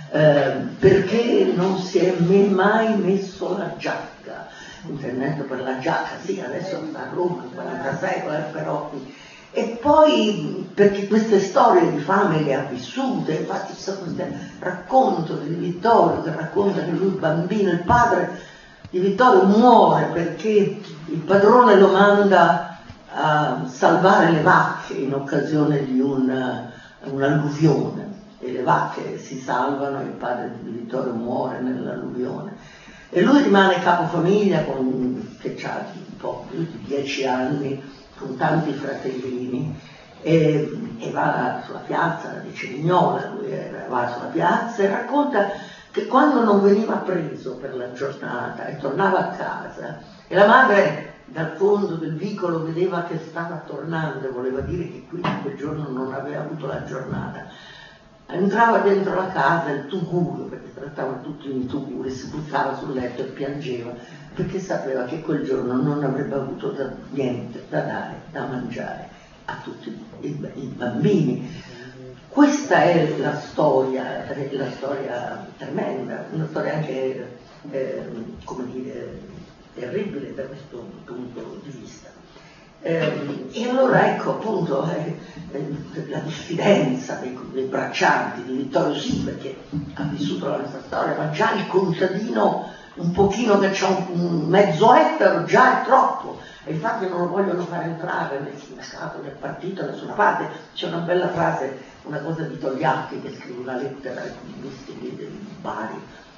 perché non si è mai messo la giacca, intendendo per la giacca, sì, adesso sta a Roma, 46, però. E poi perché queste storie di fame le ha vissute, infatti c'è questo racconto di Vittorio che racconta che lui bambino, il padre di Vittorio muore perché il padrone lo manda a salvare le vacche in occasione di un'alluvione, e le vacche si salvano e il padre di Vittorio muore nell'alluvione. E lui rimane capofamiglia che ha un po' più di 10 anni, con tanti fratellini, e va sulla piazza di Cerignola, lui va sulla piazza e racconta che quando non veniva preso per la giornata e tornava a casa, e la madre dal fondo del vicolo vedeva che stava tornando, voleva dire che quindi quel giorno non aveva avuto la giornata, entrava dentro la casa il tugurio, perché trattavano tutti in tuguri, si buttava sul letto e piangeva, perché sapeva che quel giorno non avrebbe avuto niente da dare, da mangiare a tutti i bambini. Questa è la storia tremenda, una storia anche, come dire, terribile da questo punto di vista. E allora ecco appunto la diffidenza dei braccianti di Vittorio Silva, che ha vissuto la nostra storia, ma già il contadino un pochino che c'ha un mezzo ettaro già è troppo, e infatti non lo vogliono fare entrare nel sindacato, nel partito, da nessuna parte. C'è una bella frase, una cosa di Togliatti, che scrive una lettera ai comunisti di Bari,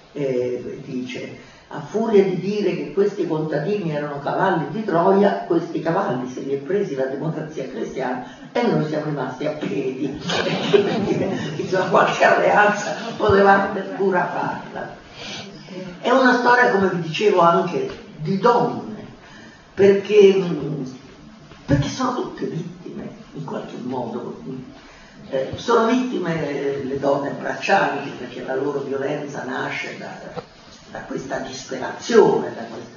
dice: a furia di dire che questi contadini erano cavalli di Troia, questi cavalli se li è presi la Democrazia Cristiana e noi siamo rimasti a piedi. Insomma, qualche alleanza potevamo pure farla. È una storia, come vi dicevo, anche di donne, perché sono tutte vittime in qualche modo. Sono vittime le donne braccianti, perché la loro violenza nasce da questa disperazione,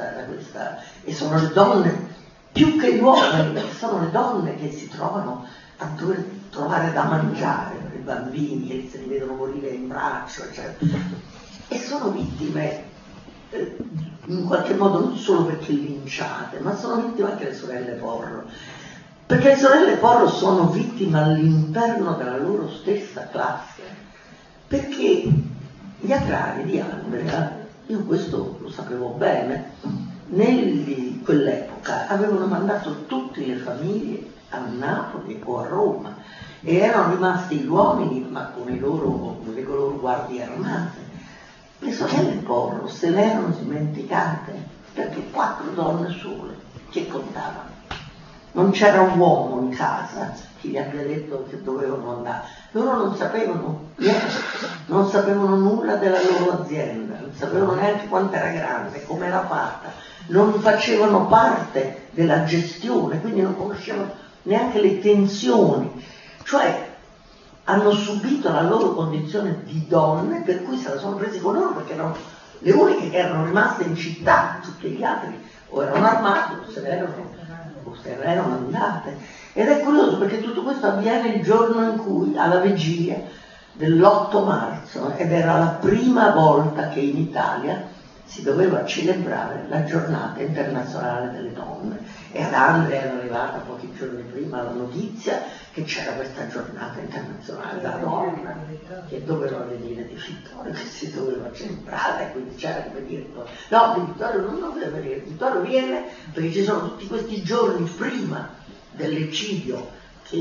e sono le donne, più che gli uomini, sono le donne che si trovano a dover trovare da mangiare per i bambini, che se li vedono morire in braccio, eccetera. E sono vittime in qualche modo non solo perché linciate, ma sono vittime anche le sorelle Porro, perché le sorelle Porro sono vittime all'interno della loro stessa classe, perché gli agrari di Andria, io questo lo sapevo bene, in quell'epoca avevano mandato tutte le famiglie a Napoli o a Roma, e erano rimasti gli uomini ma con le loro guardie armate. Le sorelle Porro se le erano dimenticate, perché 4 donne sole che contavano. Non c'era un uomo in casa che gli abbia detto che dovevano andare. Loro non sapevano niente, non sapevano nulla della loro azienda, non sapevano neanche quanto era grande, come era fatta, non facevano parte della gestione, quindi non conoscevano neanche le tensioni. Cioè hanno subito la loro condizione di donne, per cui se la sono presi con loro, perché erano le uniche che erano rimaste in città, tutti gli altri o erano armati o se ne erano andate. Ed è curioso perché tutto questo avviene il giorno in cui, alla vigilia dell'8 marzo, ed era la prima volta che in Italia si doveva celebrare la giornata internazionale delle donne, e ad Andria era arrivata pochi giorni prima la notizia che c'era questa giornata internazionale della donna, che doveva venire di Vittorio, che si doveva celebrare, quindi c'era come dire no, di Vittorio non doveva venire, Vittorio viene perché ci sono tutti questi giorni prima dell'eccidio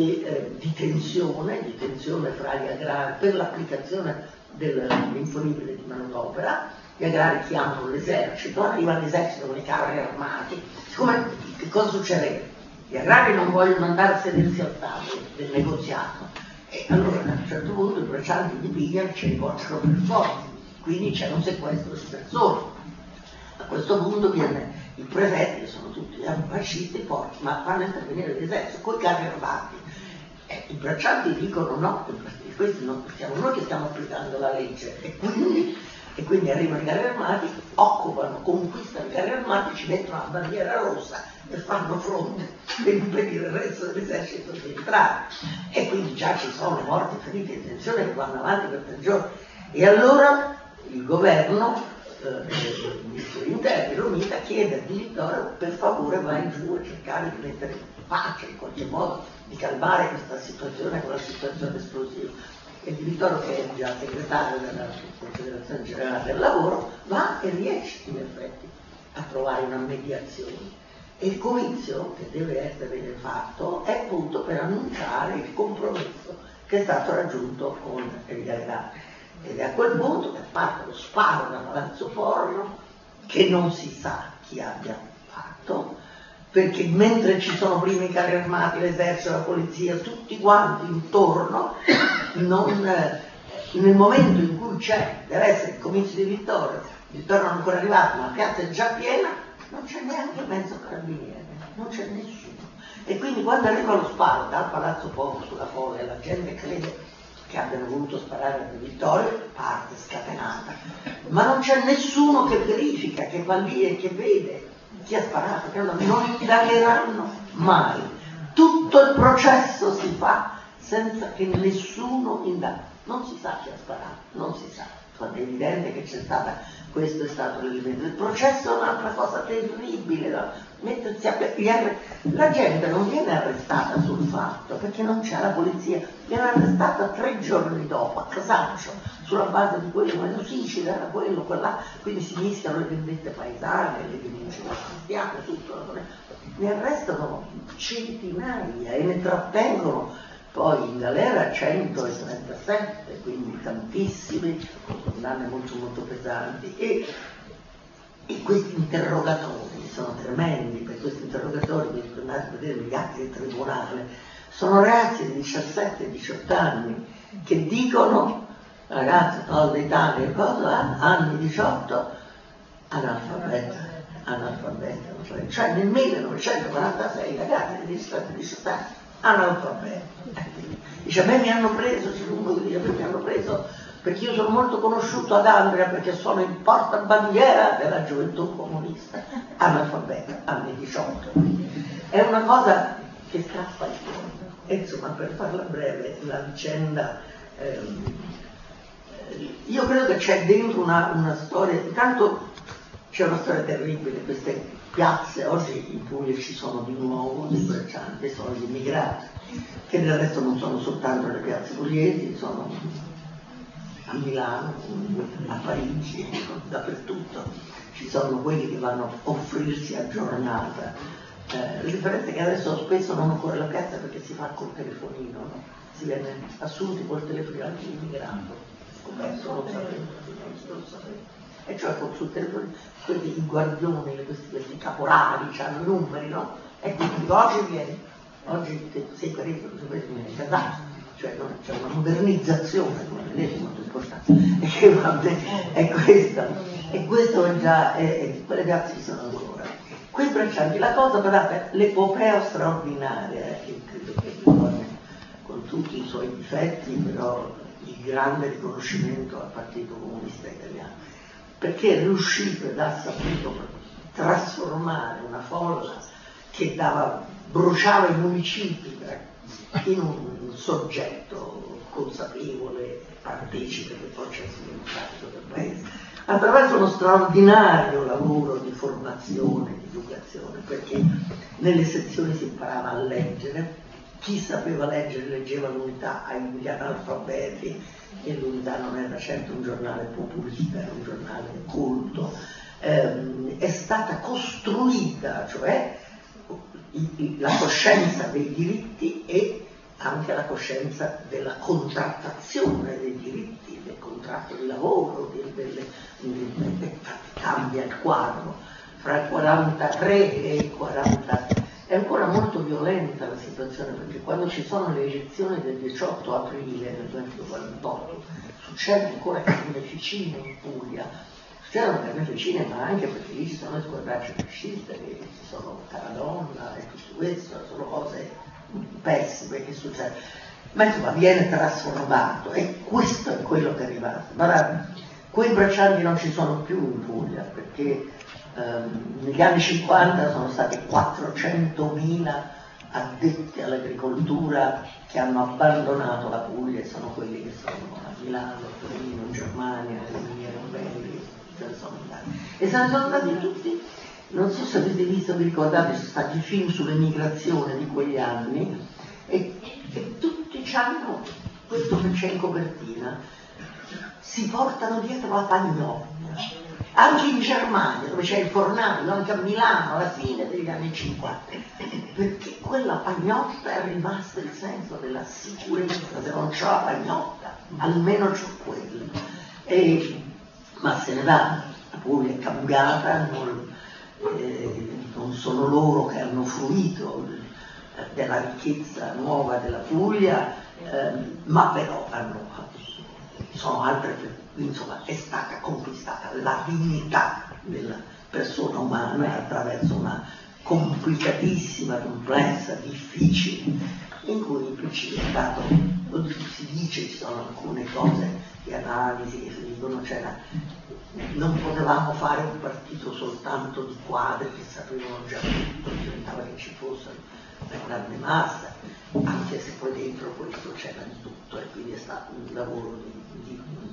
di tensione fra gli agrari per l'applicazione dell'imponibile di manodopera. Gli agrari chiamano l'esercito, arriva l'esercito con i carri armati. Siccome che cosa succede? Gli agrari non vogliono andare a sedersi al tavolo del negoziato, e allora a un certo punto i braccianti di pigliano e ce li portano per forza, quindi c'è un sequestro di persone. A questo punto viene il prefetto, che sono tutti fascisti forti, ma fanno intervenire l'esercito con i carri armati. I braccianti dicono no, questi non siamo noi che stiamo applicando la legge, e quindi arrivano i carri armati, occupano, conquistano i carri armati, ci mettono la bandiera rossa e fanno fronte per impedire il resto dell'esercito di entrare. E quindi già ci sono morti, feriti e tensioni che vanno avanti per 3 giorni. E allora il governo, il ministro degli interni, Romita, chiede a Di Vittorio per favore vai giù a cercare di mettere in pace, in qualche modo, di calmare questa situazione con la situazione esplosiva. E Di Vittorio, che è già segretario della Confederazione Generale del Lavoro, va e riesce in effetti a trovare una mediazione. E il comizio che deve essere fatto è appunto per annunciare il compromesso che è stato raggiunto con gli agrari. Ed è a quel punto che parte lo sparo da Palazzo Porro, che non si sa chi abbia fatto, perché mentre ci sono prima i carri armati, l'esercito, la polizia, tutti quanti intorno, nel momento in cui deve essere il comizio di Vittorio non è ancora arrivato, ma la piazza è già piena, non c'è neanche mezzo carabiniere, non c'è nessuno. E quindi quando arriva lo sparo dal Palazzo Porro sulla folla e la gente crede che abbiano voluto sparare a Vittorio, parte scatenata, ma non c'è nessuno che verifica, che va lì e che vede chi ha sparato, che non indagheranno mai. Tutto il processo si fa senza che nessuno indaghi. Non si sa chi ha sparato, non si sa. è evidente che c'è stata, questo è stato l'elemento. Il processo è un'altra cosa terribile, no? La gente non viene arrestata sul fatto perché non c'è la polizia, viene arrestata 3 giorni dopo a casaccio sulla base di quello, ma Sicilia era quello, quella, quindi si mischiano le vendette paesane, le denunce cristiane, tutto. Ne arrestano centinaia e ne trattengono poi in galera 137, quindi tantissimi, con condanne molto molto pesanti. E questi interrogatori sono tremendi, per questi interrogatori, quindi andate a vedere gli atti del tribunale, sono ragazzi di 17-18 anni che dicono, ragazzi, ho l'età e cosa, anni 18, analfabeta, cioè nel 1946 ragazzi di 17-18 anni, analfabeta. Dice, a me mi hanno preso, mi hanno preso perché io sono molto conosciuto ad Andria perché sono il portabandiera della gioventù comunista, analfabeta, anni 18. È una cosa che scappa il cuore. E insomma, per farla breve, la vicenda, io credo che c'è dentro una storia, intanto c'è una storia terribile, queste piazze, oggi in Puglia ci sono di nuovo dei braccianti, sono gli immigrati, che del resto non sono soltanto le piazze pugliesi, sono a Milano, a Parigi, dappertutto ci sono quelli che vanno a offrirsi a giornata. La differenza è che adesso spesso non occorre la piazza perché si fa col telefonino, no? Si viene assunti col telefonino anche l'immigrato, scoperto, non sapevo. E cioè sul telefonino, quelli i guardioni, questi caporali, hanno i numeri, no? E quindi dico, oggi vieni, oggi sei parito, vieni a casa. Cioè c'è una modernizzazione, come vedete, molto importante, e questo è già, quelle piazze sono ancora. Quei braccianti, la cosa però è l'epopea straordinaria, che credo che con tutti i suoi difetti, però il grande riconoscimento al Partito Comunista Italiano, perché è riuscito ed ha saputo trasformare una folla che bruciava i municipi in un soggetto consapevole, partecipe del processo democratico del paese, attraverso uno straordinario lavoro di formazione, di educazione, perché nelle sezioni si imparava a leggere, chi sapeva leggere leggeva l'Unità agli analfabeti, e l'Unità non era certo un giornale populista, era un giornale colto, è stata costruita, cioè la coscienza dei diritti e anche la coscienza della contrattazione dei diritti, del contratto di lavoro, cambia il quadro fra il 43 e il 40. È ancora molto violenta la situazione perché quando ci sono le elezioni del 18 aprile del 1948 succede ancora carneficine in Puglia, succedono carneficine ma anche perché lì ci sono le squadracce fasciste, ci sono Caradonna e tutto questo, sono cose pessime che succede, ma insomma viene trasformato e questo è quello che è rimasto. Guardate, quei braccianti non ci sono più in Puglia perché negli anni 50 sono stati 400.000 addetti all'agricoltura che hanno abbandonato la Puglia e sono quelli che sono a Milano, a Torino, in Germania, nelle miniere belli, se ne sono andati. E se ne sono andati tutti. Non so se avete visto, vi ricordate, ci sono stati film sull'emigrazione di quegli anni e tutti hanno questo che c'è in copertina, si portano dietro la pagnotta, anche in Germania dove c'è il fornaio, anche a Milano alla fine degli anni 50, perché quella pagnotta è rimasta il senso della sicurezza, se non c'è la pagnotta almeno c'è quello, ma se ne va, la Puglia è cambiata, non sono loro che hanno fruito della ricchezza nuova della Puglia, ma però sono altre, insomma è stata conquistata la dignità della persona umana attraverso una complicatissima, complessa, difficile, in cui il principio è stato, si dice, ci sono alcune cose di analisi che si dicono, non potevamo fare un partito soltanto di quadri che sapevano già tutto, diventava che ci fosse una grande massa, anche se poi dentro questo c'era di tutto e quindi è stato un lavoro di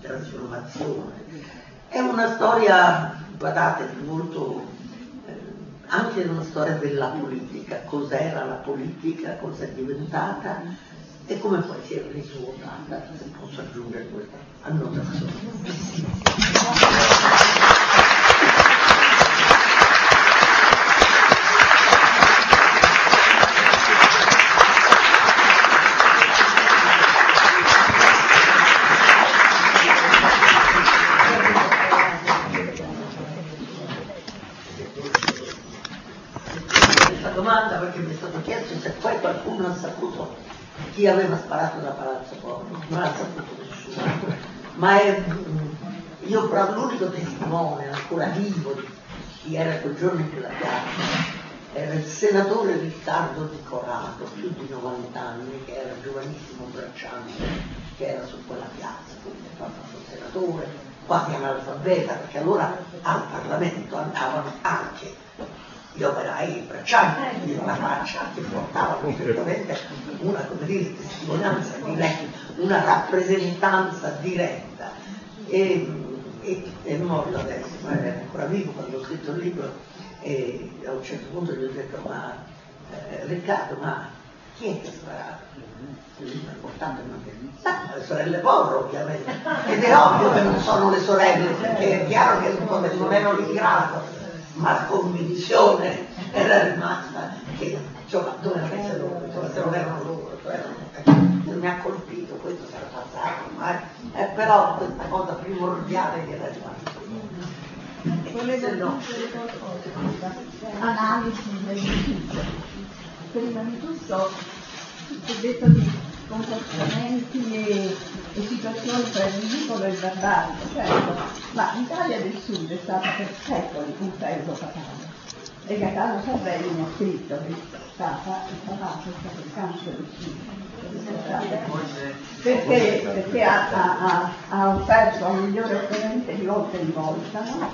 trasformazione. È una storia, guardate, molto, anche una storia della politica, cos'era la politica, cosa è diventata e come poi si è risvuotata, se posso aggiungere questa annotazione. Domanda, perché mi è stato chiesto se poi qualcuno ha saputo chi aveva sparato da Palazzo Porro, non ha saputo nessuno, ma io però l'unico testimone ancora vivo di chi era quel giorno in quella piazza era il senatore Riccardo Di Corrado, più di 90 anni, che era giovanissimo bracciante, che era su quella piazza, quindi è fatto senatore, quasi analfabeta, perché allora al Parlamento andavano anche gli operai braccianti, quindi una faccia che portavano certamente una, come dire, testimonianza diretta, una rappresentanza diretta. E è morto adesso, ma era ancora vivo quando ho scritto il libro, e a un certo punto gli ho detto: ma Riccardo, ma chi è che ha sparato? Il libro è importante, le sorelle Porro ovviamente, ed è ovvio che non sono le sorelle, perché è chiaro che non erano in grado, ma la convinzione era rimasta che, insomma, dovevano essere loro, se non erano loro, non mi ha colpito, questo sarà passato ormai, però questa cosa primordiale che era rimasta. Volevo analisi del giudizio. Prima di tutto si è detto di comportamenti e situazioni tra il ridicolo e il barbarico, certo, ma l'Italia del Sud è stata per secoli un feudo papale. E Gaetano Salvelli ha scritto che è stato il campo del Sud. Perché ha offerto al migliore opponente di volta in volta, no?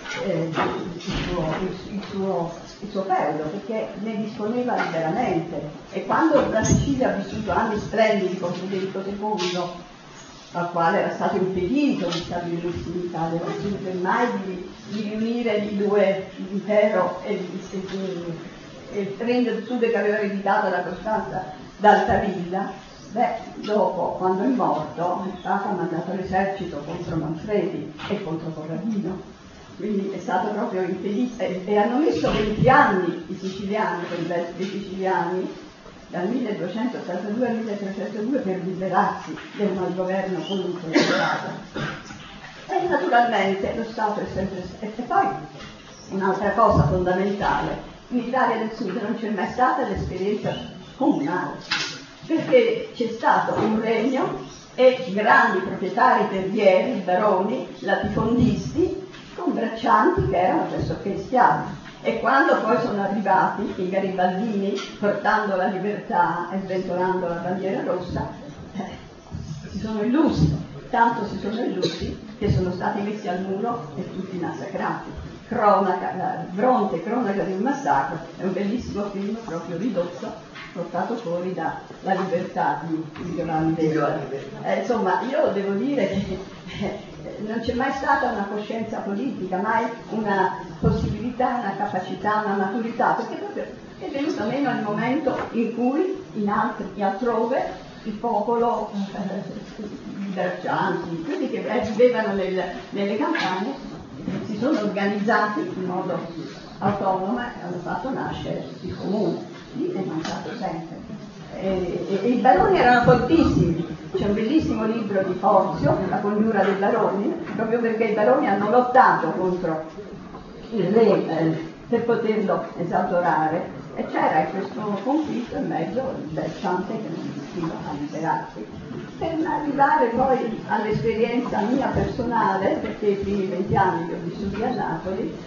il suo feudo, perché ne disponeva liberamente, e quando la Sicilia ha vissuto anni splendidi con Federico II, al quale era stato impedito di stabilirsi in Italia, non si riuscì mai di riunire i due, l'impero e il regno del Sud che aveva ereditato la Costanza d'Altavilla. Dopo, quando è morto, il Papa ha mandato l'esercito contro Manfredi e contro Corradino, quindi è stato proprio impedito, e hanno messo 20 anni i siciliani, dei siciliani, dal 1282 al 1302, per liberarsi del malgoverno qualunque lo Stato. E naturalmente lo Stato è sempre... E poi un'altra cosa fondamentale: in Italia del Sud non c'è mai stata l'esperienza comunale, perché c'è stato un regno e grandi proprietari terrieri, baroni, latifondisti, con braccianti che erano pressoché schiavi. E quando poi sono arrivati i garibaldini portando la libertà e sventolando la bandiera rossa, si sono illusi, tanto si sono illusi che sono stati messi al muro e tutti massacrati. Bronte, cronaca di un massacro, è un bellissimo film proprio ridotto, portato fuori dalla libertà di Giovanni Verga. Insomma, io devo dire che non c'è mai stata una coscienza politica, mai una possibilità, una capacità, una maturità, perché proprio è venuto meno il momento in cui altrove il popolo, i braccianti, quelli che vivevano nelle campagne, si sono organizzati in modo autonomo e hanno fatto nascere il comune. Lì è mancato sempre. E i baroni erano fortissimi. C'è un bellissimo libro di Forzio, La congiura dei baroni, proprio perché i baroni hanno lottato contro il re per poterlo esautorare, e c'era questo conflitto in mezzo il bracciante che non riusciva a liberarsi. Per arrivare poi all'esperienza mia personale, perché i primi 20 anni li ho vissuti a Napoli,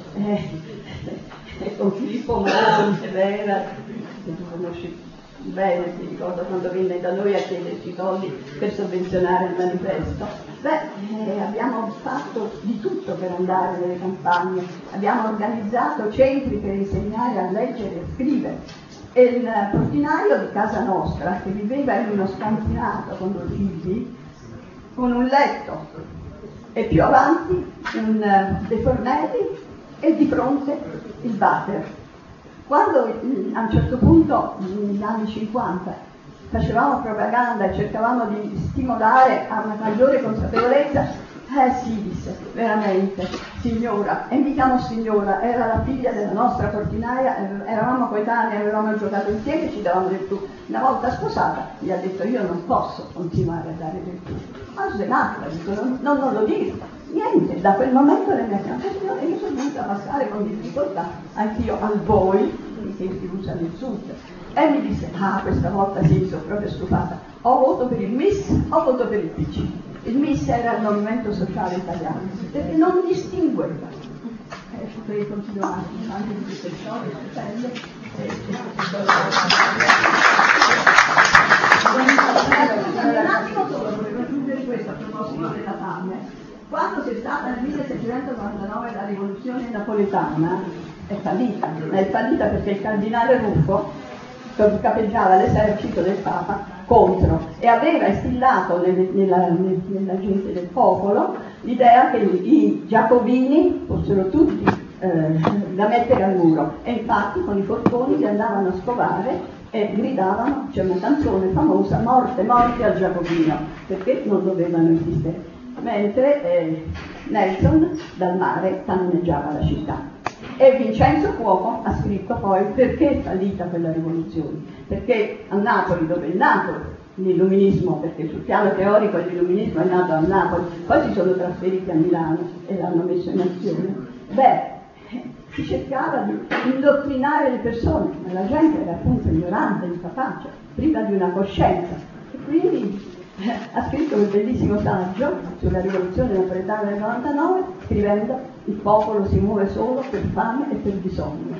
con Filippo Maroni, Vera, che tu conosci bene, ti ricordo quando venne da noi a chiederci soldi per sovvenzionare il manifesto. Abbiamo fatto di tutto per andare nelle campagne, abbiamo organizzato centri per insegnare a leggere e scrivere. E il portinaio di casa nostra, che viveva in uno scantinato con 2 figli, con un letto e più avanti dei fornelli e di fronte il water. Quando a un certo punto, negli anni 50, facevamo propaganda e cercavamo di stimolare a una maggiore consapevolezza, sì, disse, veramente, signora, e mi chiamo signora, era la figlia della nostra portinaia, eravamo coetanei, avevamo giocato insieme, ci davamo del tu. Una volta sposata gli ha detto io non posso continuare a dare del tu. Ma svenata, dico, non lo dico, niente, da quel momento le mie signore, io sono venuta a passare con difficoltà anch'io al voi, che si usa nel sud. E mi disse, questa volta sì, sono proprio stufata, o voto per il MIS o voto per il PC. Il MIS era il Movimento Sociale Italiano, perché non distingueva. Potrei continuare anche di queste storie stupende. Un attimo solo, volevo aggiungere questo a proposito della fame. Quando c'è stata nel 1799 la rivoluzione napoletana, è fallita perché il cardinale Ruffo capeggiava l'esercito del Papa contro e aveva instillato nella gente del popolo l'idea che i giacobini fossero tutti da mettere al muro, e infatti con i forconi li andavano a scovare e gridavano, c'è una canzone famosa, morte, morte al giacobino, perché non dovevano esistere, mentre Nelson dal mare cannoneggiava la città. E Vincenzo Cuomo ha scritto poi perché è fallita quella rivoluzione, perché a Napoli, dove è nato l'illuminismo, perché sul piano teorico l'illuminismo è nato a Napoli, poi si sono trasferiti a Milano e l'hanno messo in azione, si cercava di indottrinare le persone, ma la gente era appunto ignorante, incapace, priva di una coscienza, e quindi ha scritto un bellissimo saggio sulla rivoluzione napoletana del 99, scrivendo il popolo si muove solo per fame e per bisogno.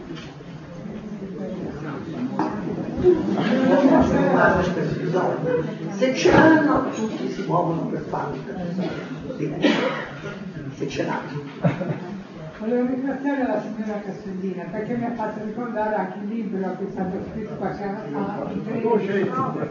Se ce l'hanno tutti si muovono per fame, se ce l'hanno. Volevo ringraziare la signora Castellina perché mi ha fatto ricordare anche il libro che è stato scritto qualche anno fa,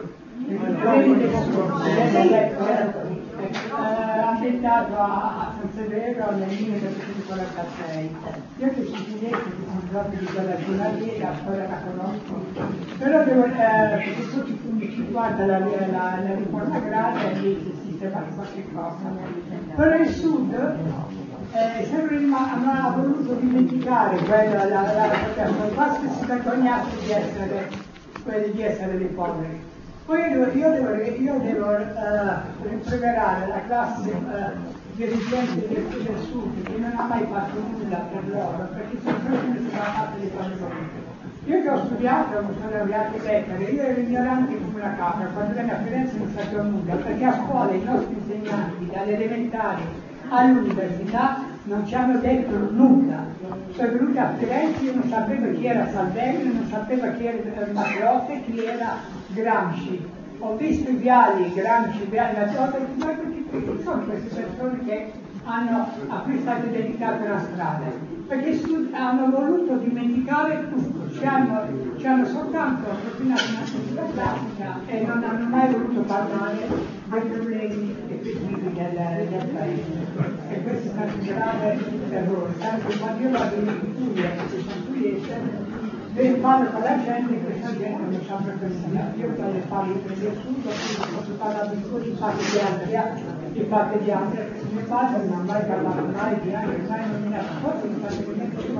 ambientato a San Severo nel 1946. Io che ci dicevo che sono proprio di quella zona lì, la storia la conosco, però perché sotto i punti 50 la riforma agraria e lì si sistema qualche cosa. Però il sud sempre non ha voluto dimenticare quella quasi si vergognasse di essere dei poveri. Poi io devo rimproverare la classe dirigente del sud che non ha mai fatto nulla per loro, perché sono sempre stati fatti le cose volute. Io che ho studiato, mi sono laureata in lettere, io ero ignorante come una capra, quando venne a Firenze non sapevo nulla, perché a scuola i nostri insegnanti, dalle elementari all'università, non ci hanno detto nulla. Sono venuta a Firenze, io non sapevo chi era Salvemini, non sapevo chi era Matteotti, chi era Gramsci. Ho visto i viali, Gramsci, i viali Matteotti, ma chi sono queste persone che a cui è stata dedicata la strada? Perché hanno voluto dimenticare tutto, ci hanno soltanto propinato una cultura classica e non hanno mai voluto parlare dei problemi effettivi del paese. E questo è stato un grave errore, tanto quando io vado in Puglia, perché sono pugliese, parlo con la gente e questa gente non sa proprio nulla. Io quando parlo del sud, posso parlare di cose fatte di altri, perché mio padre non ha mai parlato mai di altri, mai nominato, forse mi fa vedere che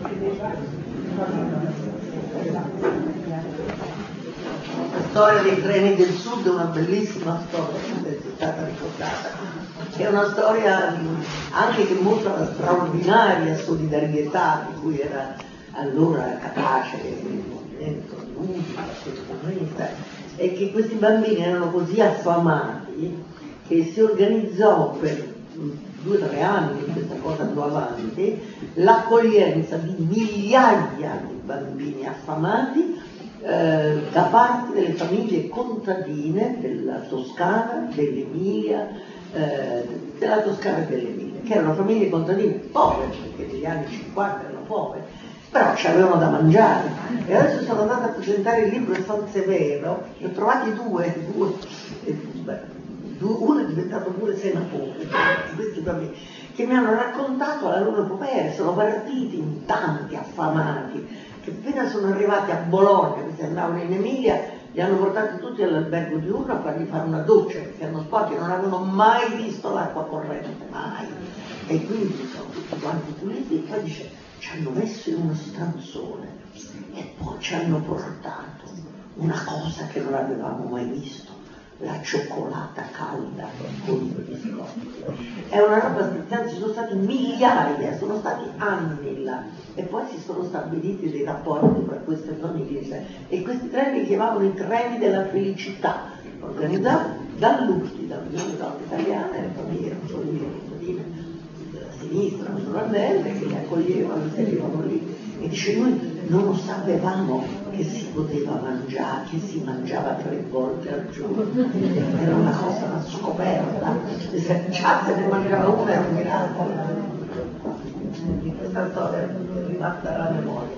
La storia dei treni del sud è una bellissima storia, come è stata ricordata. È una storia anche che mostra la straordinaria solidarietà di cui era allora capace il movimento comunista, e che questi bambini erano così affamati che si organizzò per 2 o 3 anni, questa cosa andò avanti, l'accoglienza di migliaia di bambini affamati da parte delle famiglie contadine della Toscana, dell'Emilia, che erano famiglie contadine povere, perché negli anni 50 erano povere, però ci avevano da mangiare. E adesso sono andata a presentare il libro a San Severo, ne ho trovati due, uno è diventato pure senatore, questi bambini, che mi hanno raccontato la loro epopea, sono partiti in tanti affamati, che appena sono arrivati a Bologna, che se andavano in Emilia, li hanno portati tutti all'albergo diurno a fargli fare una doccia, perché erano sporchi, non avevano mai visto l'acqua corrente, mai. E quindi sono tutti quanti puliti, e poi dice, ci hanno messo in uno stanzone e poi ci hanno portato una cosa che non avevamo mai visto, la cioccolata calda con i biscotti. È una roba straziante, ci sono stati migliaia, sono stati anni là, e poi si sono stabiliti dei rapporti tra queste famiglie, e questi treni li chiamavano i treni della felicità, organizzati dall'UTI, dall'Unione Donne Italiane, le famiglie della sinistra, naturalmente, che li accoglievano, li tenevano lì. E dice, noi non sapevamo che si poteva mangiare, che si mangiava 3 volte al giorno, era una cosa, una scoperta, e se già se ne mangiava una era un miracolo. Di questa storia è rimasta alla memoria.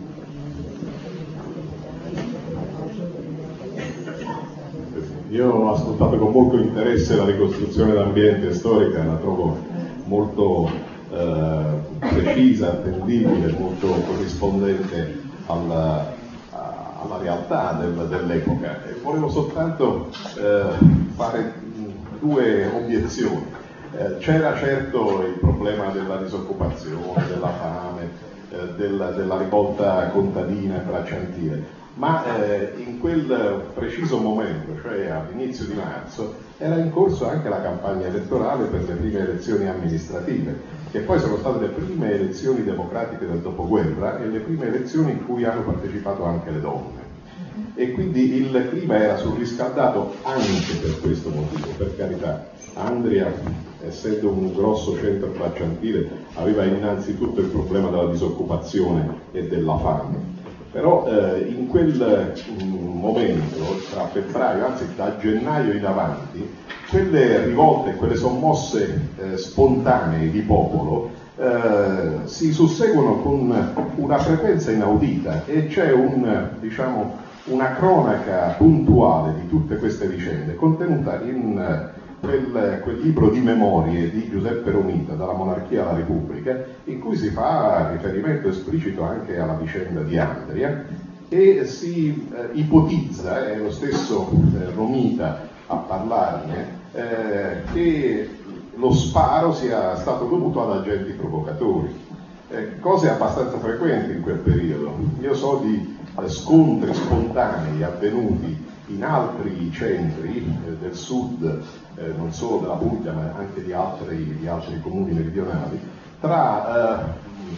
Io ho ascoltato con molto interesse la ricostruzione d'ambiente storica, la trovo molto precisa, attendibile, molto corrispondente alla realtà dell'epoca. E volevo soltanto fare 2 obiezioni. C'era certo il problema della disoccupazione, della fame, della rivolta contadina e bracciantile, ma in quel preciso momento, cioè all'inizio di marzo, era in corso anche la campagna elettorale per le prime elezioni amministrative, che poi sono state le prime elezioni democratiche del dopoguerra e le prime elezioni in cui hanno partecipato anche le donne. E quindi il clima era surriscaldato anche per questo motivo, per carità. Andria, essendo un grosso centro bracciantile, aveva innanzitutto il problema della disoccupazione e della fame. Però in quel momento, tra febbraio, anzi da gennaio in avanti, quelle rivolte, quelle sommosse spontanee di popolo si susseguono con una frequenza inaudita, e c'è una cronaca puntuale di tutte queste vicende contenuta in quel libro di memorie di Giuseppe Romita, Dalla monarchia alla Repubblica, in cui si fa riferimento esplicito anche alla vicenda di Andria, e si ipotizza, è lo stesso Romita a parlarne, che lo sparo sia stato dovuto ad agenti provocatori, cose abbastanza frequenti in quel periodo. Io so di scontri spontanei avvenuti in altri centri del sud, non solo della Puglia ma anche di altri comuni meridionali, tra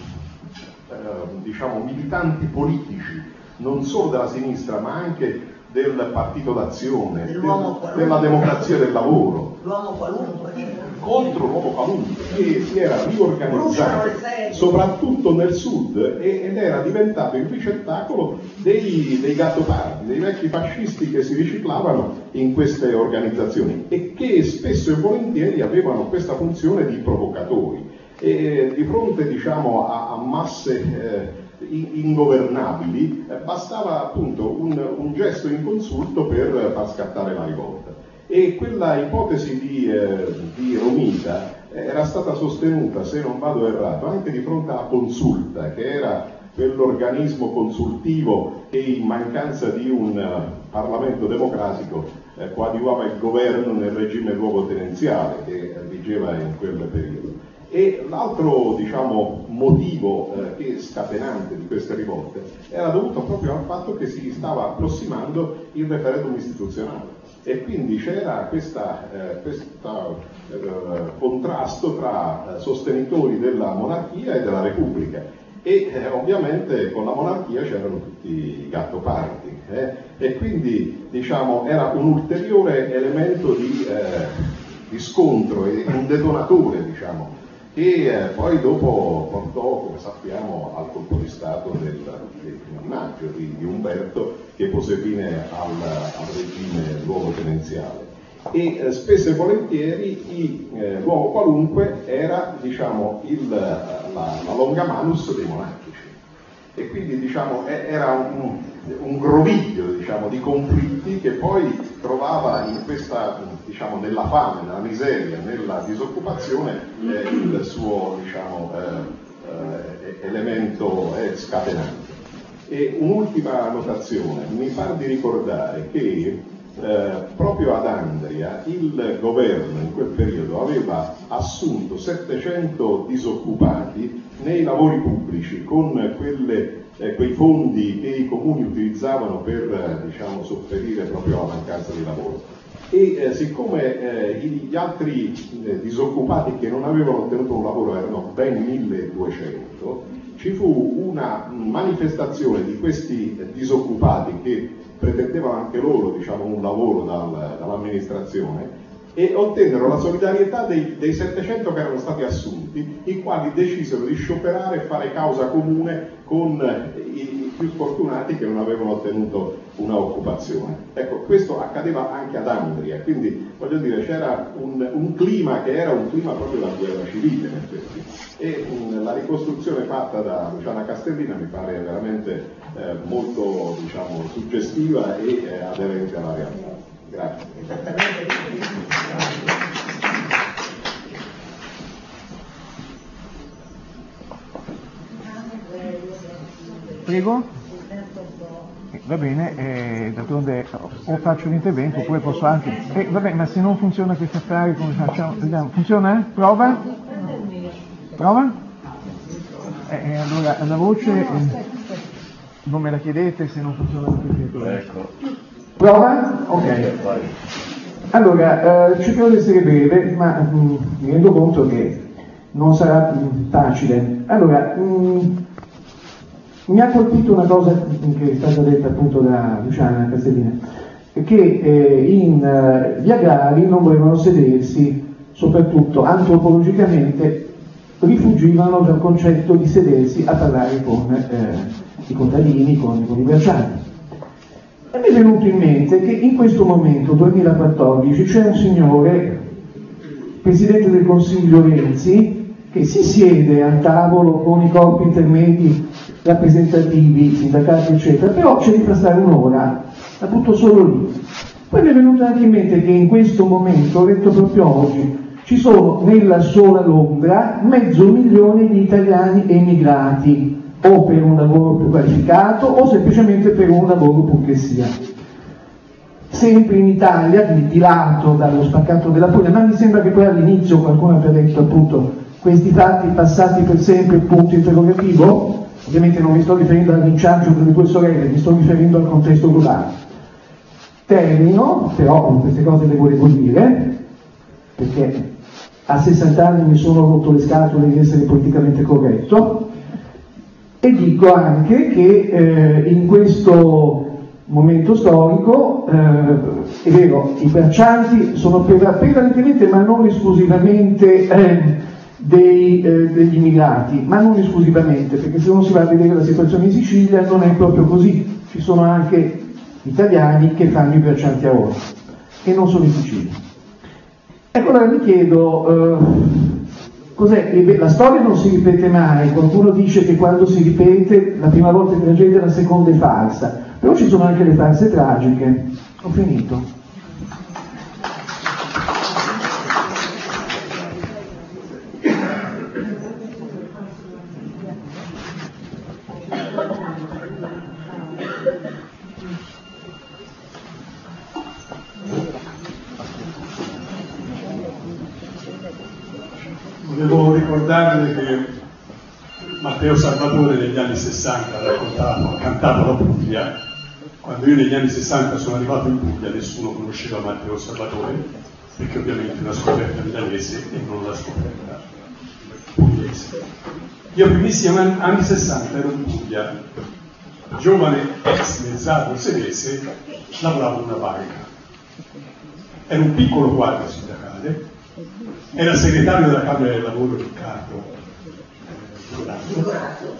militanti politici non solo della sinistra ma anche del partito d'azione, della democrazia del lavoro, l'uomo qualunque, contro l'uomo qualunque, che si era riorganizzato soprattutto nel sud ed era diventato il ricettacolo dei gattopardi, dei vecchi fascisti che si riciclavano in queste organizzazioni e che spesso e volentieri avevano questa funzione di provocatori. E di fronte a masse ingovernabili bastava appunto un gesto inconsulto per far scattare la rivolta, e quella ipotesi di Romita era stata sostenuta, se non vado errato, anche di fronte alla Consulta, che era quell'organismo consultivo che in mancanza di un Parlamento democratico coadiuvava il governo nel regime luogotenenziale che vigeva in quel periodo. E l'altro motivo scatenante di queste rivolte era dovuto proprio al fatto che si stava approssimando il referendum istituzionale, e quindi c'era questo contrasto tra sostenitori della monarchia e della repubblica, e ovviamente con la monarchia c'erano tutti i gattopardi, e quindi era un ulteriore elemento di scontro e un detonatore che poi dopo portò, come sappiamo, al colpo di Stato del 1 maggio di Umberto, che pose fine al regime luogotenenziale. E spesso e volentieri l'uomo qualunque era la longa manus dei monarchici. e quindi diciamo, era un groviglio diciamo, di conflitti che poi trovava in questa, diciamo, nella fame, nella miseria, nella disoccupazione il suo diciamo, elemento scatenante. E un'ultima notazione, mi pare di ricordare che proprio ad Andria il governo in quel periodo aveva assunto 700 disoccupati nei lavori pubblici con quei fondi che i comuni utilizzavano per diciamo, sopperire proprio alla mancanza di lavoro. E siccome gli altri disoccupati che non avevano ottenuto un lavoro erano ben 1200, ci fu una manifestazione di questi disoccupati che pretendevano anche loro diciamo, un lavoro dall'amministrazione e ottennero la solidarietà dei 700 che erano stati assunti, i quali decisero di scioperare e fare causa comune con i più sfortunati che non avevano ottenuto una occupazione. Ecco, questo accadeva anche ad Andria, quindi voglio dire c'era un clima che era un clima proprio da guerra civile in effetti. E la ricostruzione fatta da Luciana Castellina mi pare veramente molto diciamo, suggestiva e aderente alla realtà. Grazie. Prego? Va bene, d'altronde o faccio un intervento oppure posso anche... vabbè, ma se non funziona questo affare come facciamo? Vediamo, funziona? Prova? Prova? Allora, la voce non me la chiedete se non funziona questo. Ecco. Prova? Ok. Allora, cercherò di essere breve, ma mi rendo conto che non sarà facile. Allora, mi ha colpito una cosa che è stata detta appunto da Luciana Castellina, che gli agrari non volevano sedersi, soprattutto antropologicamente, rifugivano dal concetto di sedersi a parlare con i contadini, con i braccianti. E mi è venuto in mente che in questo momento, 2014, c'è un signore, Presidente del Consiglio Renzi, che si siede al tavolo con i corpi intermedi rappresentativi, sindacati eccetera, però c'è di passare un'ora, la butto solo lì. Poi mi è venuto anche in mente che in questo momento, ho detto proprio oggi, ci sono nella sola Londra 500.000 di italiani emigrati, o per un lavoro più qualificato o semplicemente per un lavoro pur che sia. Sempre in Italia, di lato dallo spaccato della Puglia, ma mi sembra che poi all'inizio qualcuno abbia detto appunto questi fatti passati per sempre, punto interrogativo. Ovviamente non mi sto riferendo al linciaggio delle due sorelle, mi sto riferendo al contesto globale. Termino, però queste cose le volevo dire, perché a 60 anni mi sono rotto le scatole di essere politicamente corretto, e dico anche che in questo momento storico, è vero, i braccianti sono prevalentemente, ma non esclusivamente, degli immigrati, ma non esclusivamente, perché se uno si va a vedere la situazione in Sicilia non è proprio così, ci sono anche italiani che fanno i braccianti a oro e non sono in Sicilia. Ecco, allora mi chiedo, cos'è? La storia non si ripete mai, qualcuno dice che quando si ripete la prima volta è tragedia, la seconda è farsa, però ci sono anche le farse tragiche. Ho finito. Volevo ricordarle che Matteo Salvatore negli anni 60 ha cantato la Puglia. Quando io negli anni 60 sono arrivato in Puglia nessuno conosceva Matteo Salvatore, perché ovviamente è una scoperta milanese e non una scoperta pugliese. Io ai primissimi anni 60 ero in Puglia, giovane ex mezzato sedese, lavoravo in una banca. Era un piccolo quadro sindacale. Era segretario della Camera del Lavoro Riccardo Donato.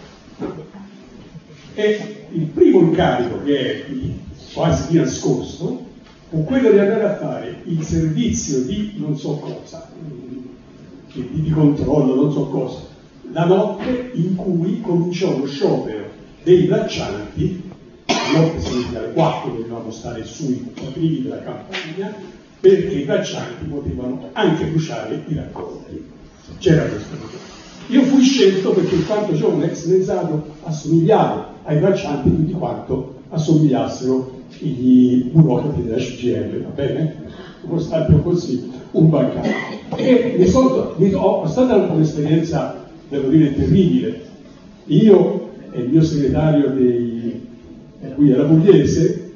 E il primo incarico che è quasi di nascosto fu quello di andare a fare il servizio di non so cosa, di controllo, non so cosa, la notte in cui cominciò lo sciopero dei braccianti. La notte significa alle 4 dovevamo stare sui caprivi della campagna, perché i braccianti potevano anche bruciare i raccolti. C'era questo motivo. Io fui scelto perché in quanto giovane ex mezzato assomigliavo ai braccianti più di quanto assomigliassero i burocrati della CGIL, va bene? Sono stato così un bancario. E ho stata un'esperienza, devo dire, terribile. Io e il mio segretario qui era pugliese,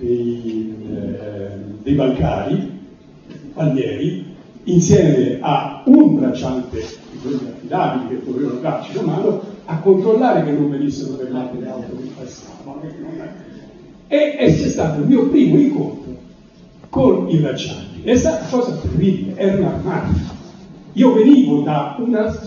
dei bancari, Palmieri, insieme a un bracciante di quelli affidabili che dovevano darci la mano, a controllare che non venissero fermate le auto che passavano. E c'è stato il mio primo incontro con i braccianti. È stata una cosa terribile, erano armati. Io venivo da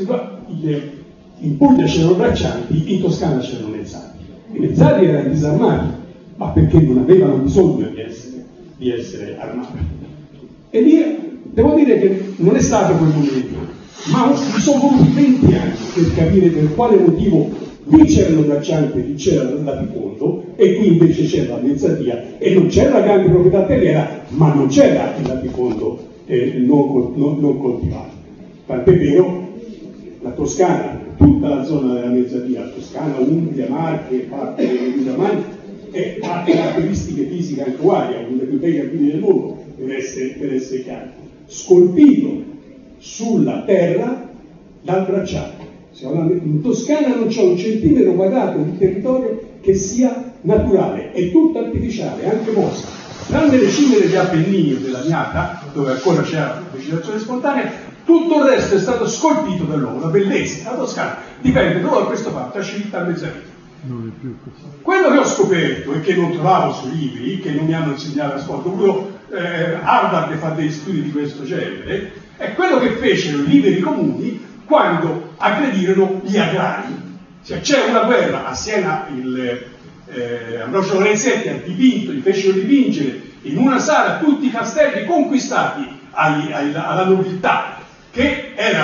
in Puglia c'erano braccianti, in Toscana c'erano mezzali. I mezzali erano disarmati, ma perché non avevano bisogno di essere armati. E lì devo dire che non è stato quel momento, ma mi sono voluti 20 anni per capire per quale motivo lì c'erano braccianti, lì c'era il latifondo, e qui invece c'era la mezzatia, e non c'era la grande proprietà terriera, ma non c'era il latifondo non coltivato. Tant'è vero, la Toscana, tutta la zona della mezzatia, Toscana, Umbria, Marche, parte dell'Emilia-Romagna, e ha caratteristiche fisiche anche uguali, ha uno dei più bei giardini del mondo, per essere chiaro, scolpito sulla terra dal bracciato. In Toscana non c'è un centimetro quadrato di territorio che sia naturale, è tutto artificiale, anche bosco. Tranne le cime degli Appennini o della Niata, dove ancora c'era la vegetazione spontanea, tutto il resto è stato scolpito dall'uomo. La bellezza, la Toscana, dipende proprio da questo fatto, la civiltà mezzanita. Quello che ho scoperto e che non trovavo sui libri, che non mi hanno insegnato a scuola, dovuto Harvard fa degli studi di questo genere, è quello che fecero i liberi comuni quando aggredirono gli agrari. Cioè, c'è una guerra a Siena, Ambrogio Lorenzetti li fecero dipingere in una sala tutti i castelli conquistati alla nobiltà, che era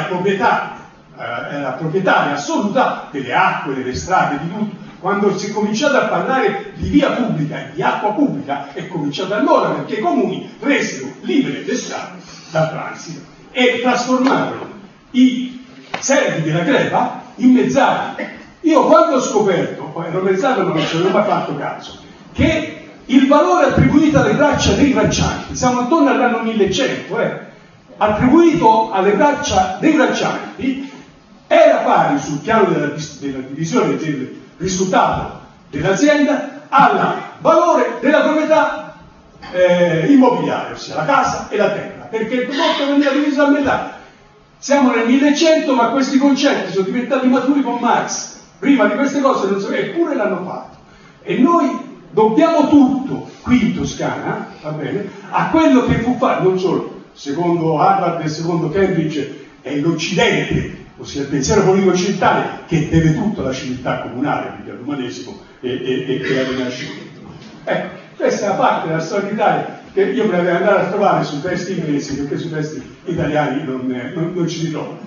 proprietaria assoluta delle acque, delle strade, di tutto. Quando si è cominciato a parlare di via pubblica e di acqua pubblica, è cominciato allora, perché i comuni resero libere le strade dal transito e trasformarono i servi della gleba in mezzali. Io quando ho scoperto, poi ero mezzato ma non ci avevo mai fatto caso, che il valore attribuito alle braccia dei braccianti, siamo attorno all'anno 1100, attribuito alle braccia dei braccianti, era pari sul piano della divisione del risultato dell'azienda al valore della proprietà immobiliare, ossia la casa e la terra, perché il prodotto veniva diviso a metà. Siamo nel 1100, ma questi concetti sono diventati maturi con Marx. Prima di queste cose non so, eppure l'hanno fatto. E noi dobbiamo tutto, qui in Toscana, va bene, a quello che fu fatto, non solo, secondo Harvard e secondo Cambridge, è l'Occidente, ossia il pensiero politico occidentale, che deve tutto alla civiltà comunale, quindi all'umanesimo e alla Rinascimento. Questa è la parte della storia d'Italia che io vorrei andare a trovare sui testi inglesi, perché sui testi italiani non ci ritrovo.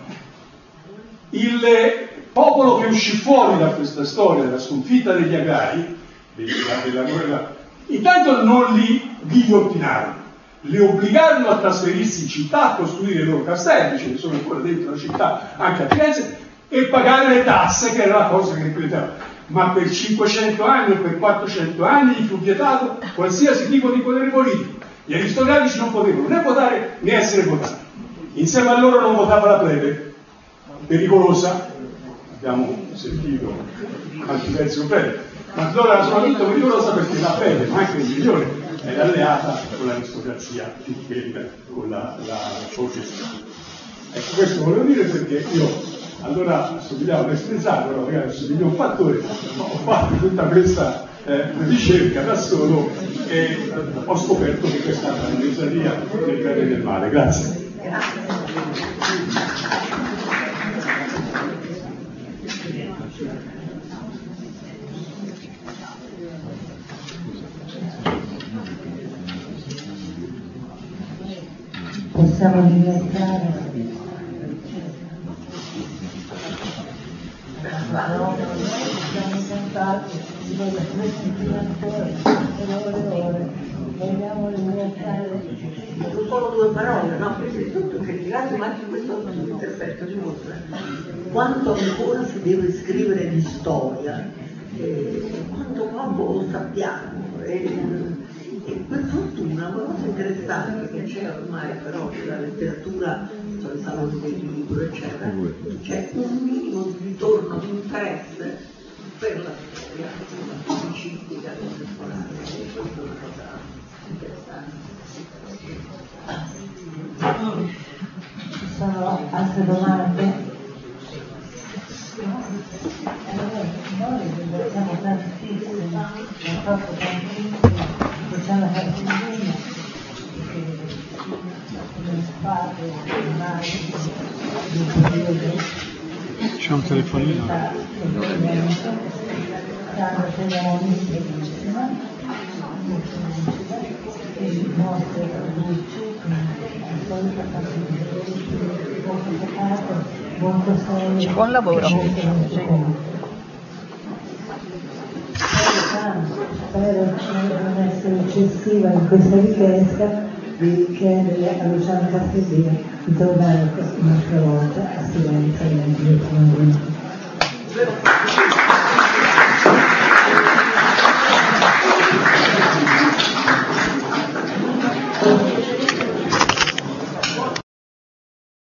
Il popolo che uscì fuori da questa storia, della sconfitta degli agrari, della guerra, intanto non li ghigliottinarono, li obbligarono a trasferirsi in città, a costruire i loro castelli, ce ne sono ancora dentro la città, anche a Firenze, e pagare le tasse, che era la cosa che credevano. Ma per 500 anni o per 400 anni gli fu vietato qualsiasi tipo di potere politico. Gli aristocratici non potevano né votare né essere votati. Insieme a loro non votava la plebe, pericolosa, abbiamo sentito tanti pezzi con plebe, ma allora soprattutto pericolosa perché la plebe, ma anche il migliore, era alleata con l'aristocrazia, con la borghesia. Ecco, questo volevo dire perché io allora assomigliavo a Spezzato, però magari assomiglio a un fattore, ma ho fatto tutta questa ricerca da solo e ho scoperto che questa è una mezzaria del bene e del male. Grazie. Possiamo ringraziare. no, siamo incantati di vedere ancora ore, vogliamo ringraziare. Solo due parole, no? Prima di tutto che ringrazio, ma anche questo intervento dimostra quanto ancora si deve scrivere di storia, quanto poco lo sappiamo. E per fortuna una cosa interessante che c'è ormai però nella letteratura, cioè i saloni del libro, eccetera, c'è un minimo di ritorno di interesse per la storia, la specifica contemporanea, e questa è una cosa interessante. Ci sono altre domande? Noi ringraziamo tantissimo, proprio tantissimo, Luciana Castellina, che come padre, c'è un telefonino. E i nostri adulti, molto serio, c'è buon lavoro. Spero di non essere eccessiva in questa richiesta di chiedere a Luciana Castellina di tornare un'altra volta a Firenze nel 2020.